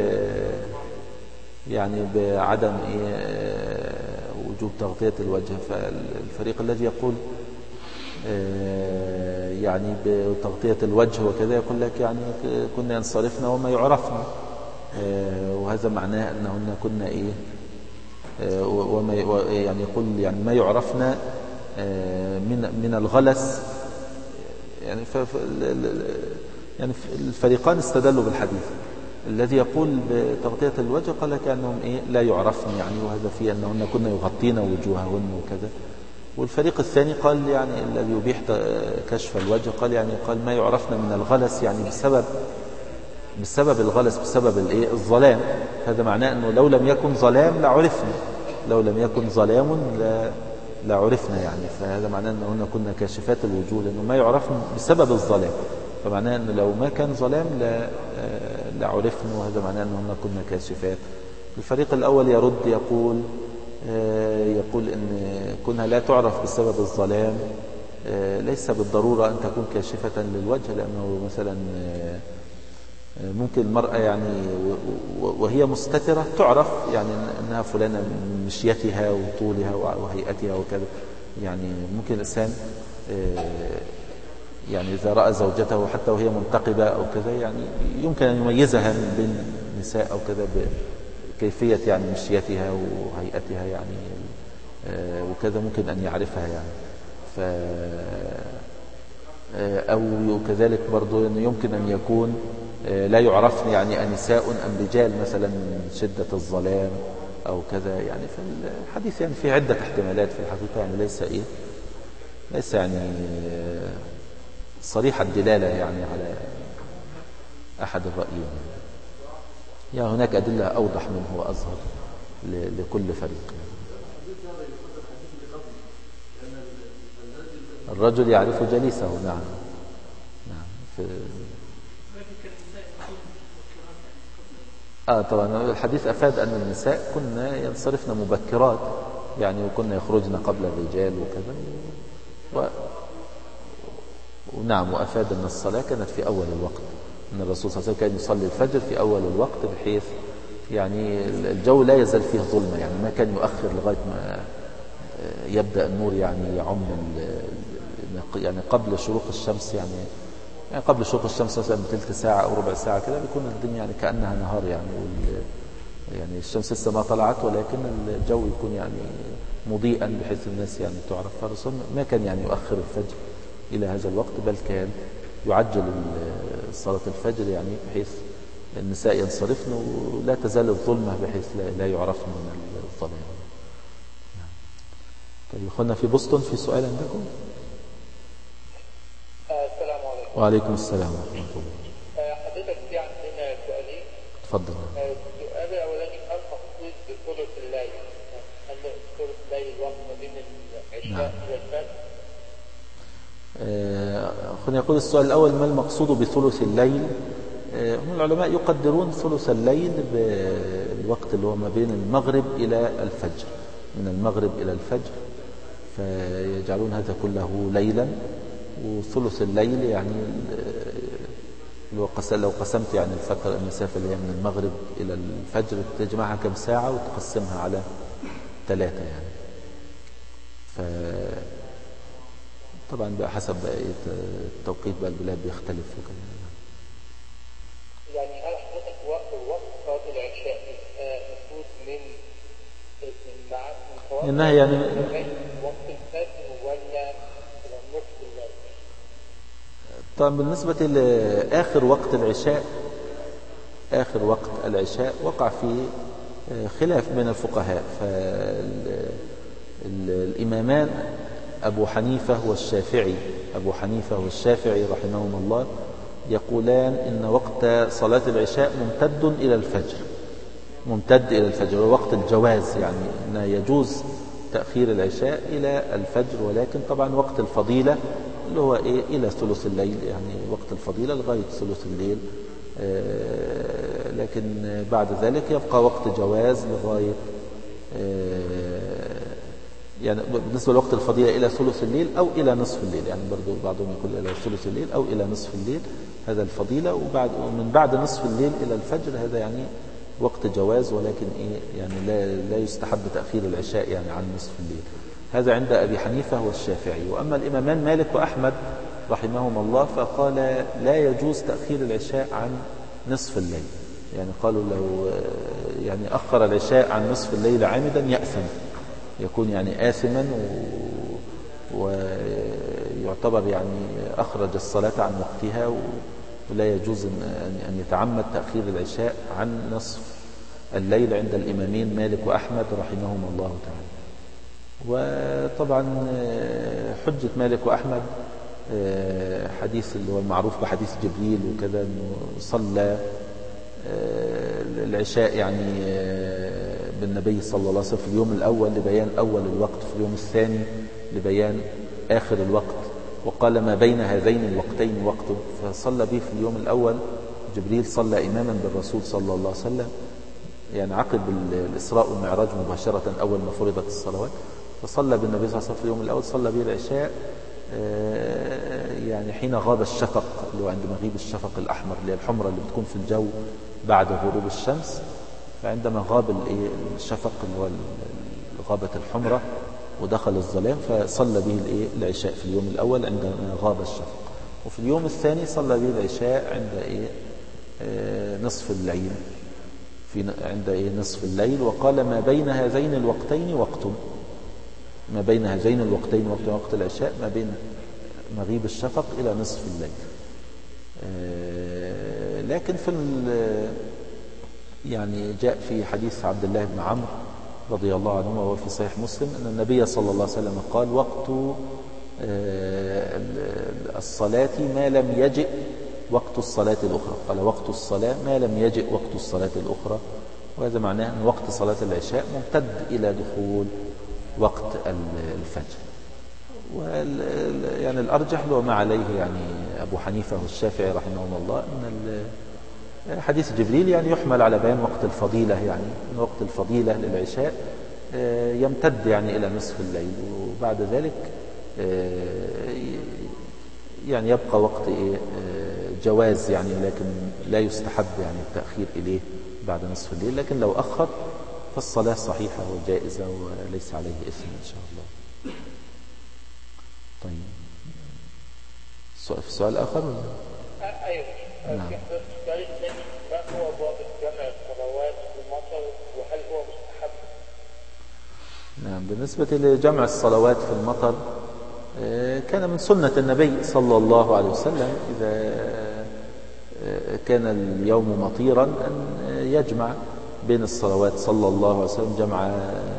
يعني بعدم وجوب تغطية الوجه. فالفريق الذي يقول يعني بتغطية الوجه وكذا يقول لك يعني كنا ينصرفنا وما يعرفنا، وهذا معناه أنهن كنا إيه وما يعني يقول يعني ما يعرفنا من من الغلس يعني. يعني الفريقان استدلوا بالحديث. الذي يقول بتغطية الوجه قال لك أنهم إيه لا يعرفن يعني، وهذا فيه أنهن كنا يغطين وجوههن وكذا. والفريق الثاني قال يعني الذي يبيح كشف الوجه قال يعني قال ما يعرفن من الغلس يعني بسبب بسبب الغلس، بسبب الايه الظلام. هذا معناه أنه لو لم يكن ظلام لعرفنا، لو لم يكن ظلام لعرفنا يعني. فهذا معناه أنهن كنا كاشفات الوجوه لأنه ما يعرفن بسبب الظلام، فمعناه أنه لو ما كان ظلام لعرفنا، وهذا معناه أنهن كنا كاشفات. الفريق الأول يرد يقول يقول إن كونها لا تعرف بسبب الظلام ليس بالضرورة أن تكون كاشفة للوجه، لأنه مثلا ممكن المرأة يعني وهي مستترة تعرف يعني أنها فلانة من مشيتها وطولها وهيئتها وكذا. يعني ممكن الإنسان يعني إذا رأى زوجته حتى وهي منتقبة أو كذا يعني يمكن أن يميزها من بين النساء أو كذا بكيفية يعني مشيتها وهيئتها يعني وكذا، ممكن أن يعرفها يعني. ف أو كذلك برضو يمكن أن يكون لا يعرفن يعني أنساء أم رجال مثلا من شدة الظلام أو كذا يعني. فالحديث يعني فيه عدة احتمالات في الحقيقة يعني، ليس إيه ليس يعني صريح الدلالة يعني على أحد الرأيين يعني. هناك أدلة أوضح منه وأظهر لكل فريق. الرجل يعرف جليسه. نعم نعم في آه طبعا الحديث أفاد أن النساء كنا ينصرفن مبكرات يعني، وكنا يخرجن قبل الرجال وكذا و... ونعم، وأفاد أن الصلاة كانت في أول الوقت، أن الرسول صلى الله عليه وسلم كان يصلي الفجر في أول الوقت بحيث يعني الجو لا يزال فيه ظلمة يعني، ما كان يؤخر لغاية ما يبدأ النور يعني يعم يعني قبل شروق الشمس يعني, يعني قبل شروق الشمس مثلا بثلث ساعة أو ربع ساعة كده بيكون الدنيا يعني كأنها نهار يعني، يعني الشمس لسه ما طلعت ولكن الجو يكون يعني مضيئا بحيث الناس يعني تعرف. فالرسول ما كان يعني يؤخر الفجر إلى هذا الوقت، بل كان يعجل صلاة الفجر يعني بحيث النساء ينصرفن ولا تزال الظلمة بحيث لا يعرفن من الظلام. طيب أخونا في بوسطن في سؤال عندكم؟ السلام عليكم. وعليكم السلام ورحمة الله. حضرتك في عندنا سؤالين. تفضل. السؤال الأولاني هل مقصود بثلث الليل؟ هل ثلث الليل الوقت ما بين العشاء إلى الفجر؟ أخونا يقول السؤال الأول: ما المقصود بثلث الليل؟ هم العلماء يقدرون ثلث الليل بالوقت اللي هو ما بين المغرب إلى الفجر، من المغرب إلى الفجر، فيجعلون هذا كله ليلا. وثلث الليل يعني لو قسمت يعني الفترة المسافة اللي هي من المغرب إلى الفجر تجمعها كم ساعة وتقسمها على ثلاثة يعني. ف طبعا بقى حسب بقى التوقيت بقى البلاد بيختلف وكده. يعني هل حضرتك وقت الوقت صلاة العشاء المفروض من من بعد من إنها يعني وقت الفجر ولا من نصف الليل؟ طبعا بالنسبة لآخر وقت العشاء، آخر وقت العشاء وقع فيه خلاف بين الفقهاء. فالإمامان أبو حنيفة والشافعي أبو حنيفة والشافعي رحمهم الله يقولان إن وقت صلاة العشاء ممتد إلى الفجر، ممتد إلى الفجر، ووقت الجواز يعني أن يجوز تأخير العشاء إلى الفجر، ولكن طبعا وقت الفضيلة اللي هو إيه إلى ثلث الليل، يعني وقت الفضيلة لغاية ثلث الليل. آه لكن بعد ذلك يبقى وقت جواز لغاية آه يعني بالنسبة لوقت الفضيلة إلى ثلث الليل أو إلى نصف الليل، يعني برضو بعضهم يقول إلى ثلث الليل أو إلى نصف الليل، هذا الفضيلة. وبعد ومن بعد نصف الليل إلى الفجر هذا يعني وقت جواز، ولكن إيه يعني لا لا يستحب تأخير العشاء يعني عن نصف الليل. هذا عند أبي حنيفة والشافعي. وأما الإمامان مالك وأحمد رحمهم الله فقال لا يجوز تأخير العشاء عن نصف الليل، يعني قالوا لو يعني أخر العشاء عن نصف الليل عامدا يأثم، يكون يعني آثما ويعتبر يعني أخرج الصلاة عن وقتها، ولا يجوز أن يتعمد تأخير العشاء عن نصف الليل عند الإمامين مالك وأحمد رحمهم الله تعالى. وطبعا حجة مالك وأحمد حديث اللي هو المعروف بحديث جبريل وكذا، أنه صلى العشاء يعني بالنبي صلى الله عليه وسلم في اليوم الأول لبيان أول الوقت، في اليوم الثاني لبيان آخر الوقت، وقال ما بين هذين الوقتين وقت. فصلى به في اليوم الأول جبريل صلى إماما بالرسول صلى الله عليه وسلم، يعني عقب الإسراء والمعراج مباشرة أول ما فرضت الصلوات، فصلى بالنبي صلى الله عليه وسلم في اليوم الأول صلى به العشاء يعني حين غاب الشفق، اللي هو عند مغيب الشفق الأحمر اللي هي الحمرة اللي بتكون في الجو بعد غروب الشمس. فعندما غاب الشفق اللي هو غابت الحمرة ودخل الظلام فصلى به العشاء في اليوم الأول عندما غاب الشفق. وفي اليوم الثاني صلى به العشاء عند إيه نصف الليل، في عند إيه نصف الليل. وقال ما بين هذين الوقتين وقت، ما بين هذين الوقتين وقت وقت العشاء ما بين مغيب الشفق إلى نصف الليل. لكن في يعني جاء في حديث عبد الله بن عمرو رضي الله عنه وهو في صحيح مسلم أن النبي صلى الله عليه وسلم قال وقت الصلاة ما لم يجئ وقت الصلاة الأخرى، قال وقت الصلاة ما لم يجئ وقت الصلاة الأخرى. وهذا معناه أن وقت صلاة العشاء ممتد إلى دخول وقت الفجر. يعني الأرجح له ما عليه يعني أبو حنيفة والشافعي رحمهم الله أن حديث جبريل يعني يحمل على بيان وقت الفضيلة، يعني أن وقت الفضيلة للعشاء يمتد يعني إلى نصف الليل، وبعد ذلك يعني يبقى وقت جواز يعني، لكن لا يستحب يعني التأخير إليه بعد نصف الليل. لكن لو أخر فالصلاة صحيحة وجائزة وليس عليه إثم إن شاء الله. طيب في سؤال آخر؟ أيوة. نعم. السؤال الثاني ما هو ضابط جمع الصلوات بالمطر وهل هو مستحب؟ نعم، بالنسبة لجمع الصلوات في المطر كان من سنة النبي صلى الله عليه وسلم إذا كان اليوم مطيرا أن يجمع بين الصلوات صلى الله عليه وسلم جمع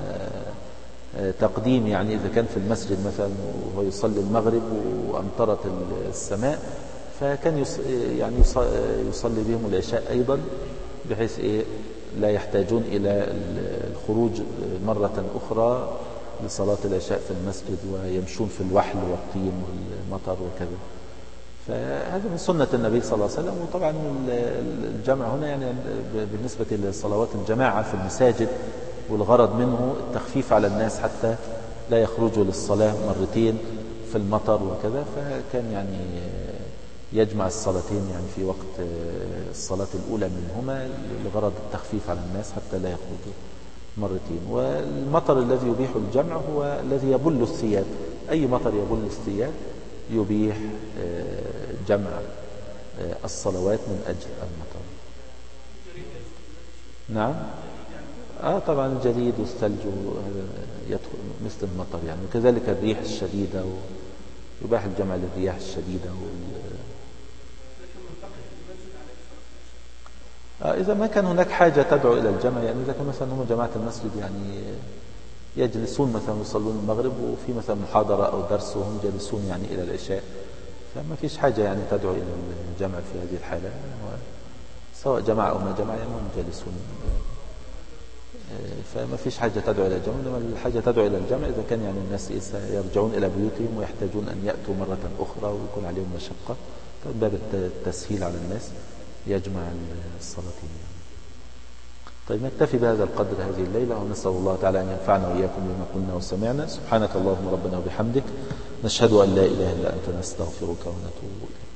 تقديم، يعني إذا كان في المسجد مثلا وهو يصلي المغرب وأمطرت السماء فكان يعني يصلي بهم العشاء أيضا، بحيث إيه لا يحتاجون إلى الخروج مرة أخرى لصلاة العشاء في المسجد ويمشون في الوحل والطين والمطر وكذا. فهذا من سنة النبي صلى الله عليه وسلم. وطبعا الجمع هنا يعني بالنسبة لصلوات الجماعة في المساجد، والغرض منه التخفيف على الناس حتى لا يخرجوا للصلاة مرتين في المطر وكذا، فكان يعني يجمع الصلاتين يعني في وقت الصلاة الأولى منهما لغرض التخفيف على الناس حتى لا يخرجوا مرتين. والمطر الذي يبيح الجمع هو الذي يبل الثياب، أي مطر يبل الثياب يبيح جمع الصلوات من أجل المطر. نعم. آه طبعا الجليد والثلج يدخل مثل المطر يعني، وكذلك الريح الشديدة يباح الجمع للرياح الشديدة وال... آه إذا ما كان هناك حاجة تدعو إلى الجمع، يعني إذا كان مثلا هم جماعة المسجد يعني يجلسون مثلا يصلون المغرب وفي مثلا محاضرة أو درس وهم جالسون يعني إلى العشاء، فما فيش حاجة يعني تدعو إلى الجمع في هذه الحالة، سواء جماعة أو ما جماعة يعني هم جالسون، فما فيش حاجة تدعو إلى الجمع. إنما الحاجة تدعو إلى الجمع إذا كان يعني الناس يرجعون إلى بيوتهم ويحتاجون أن يأتوا مرة أخرى ويكون عليهم مشقة، باب التسهيل على الناس يجمع الصلاتين. طيب نكتفي بهذا القدر هذه الليلة، ونسأل الله تعالى أن ينفعنا وإياكم بما قلنا وسمعنا. سبحانك اللهم ربنا وبحمدك، نشهد أن لا إله إلا أنت، نستغفرك ونتوب إليك.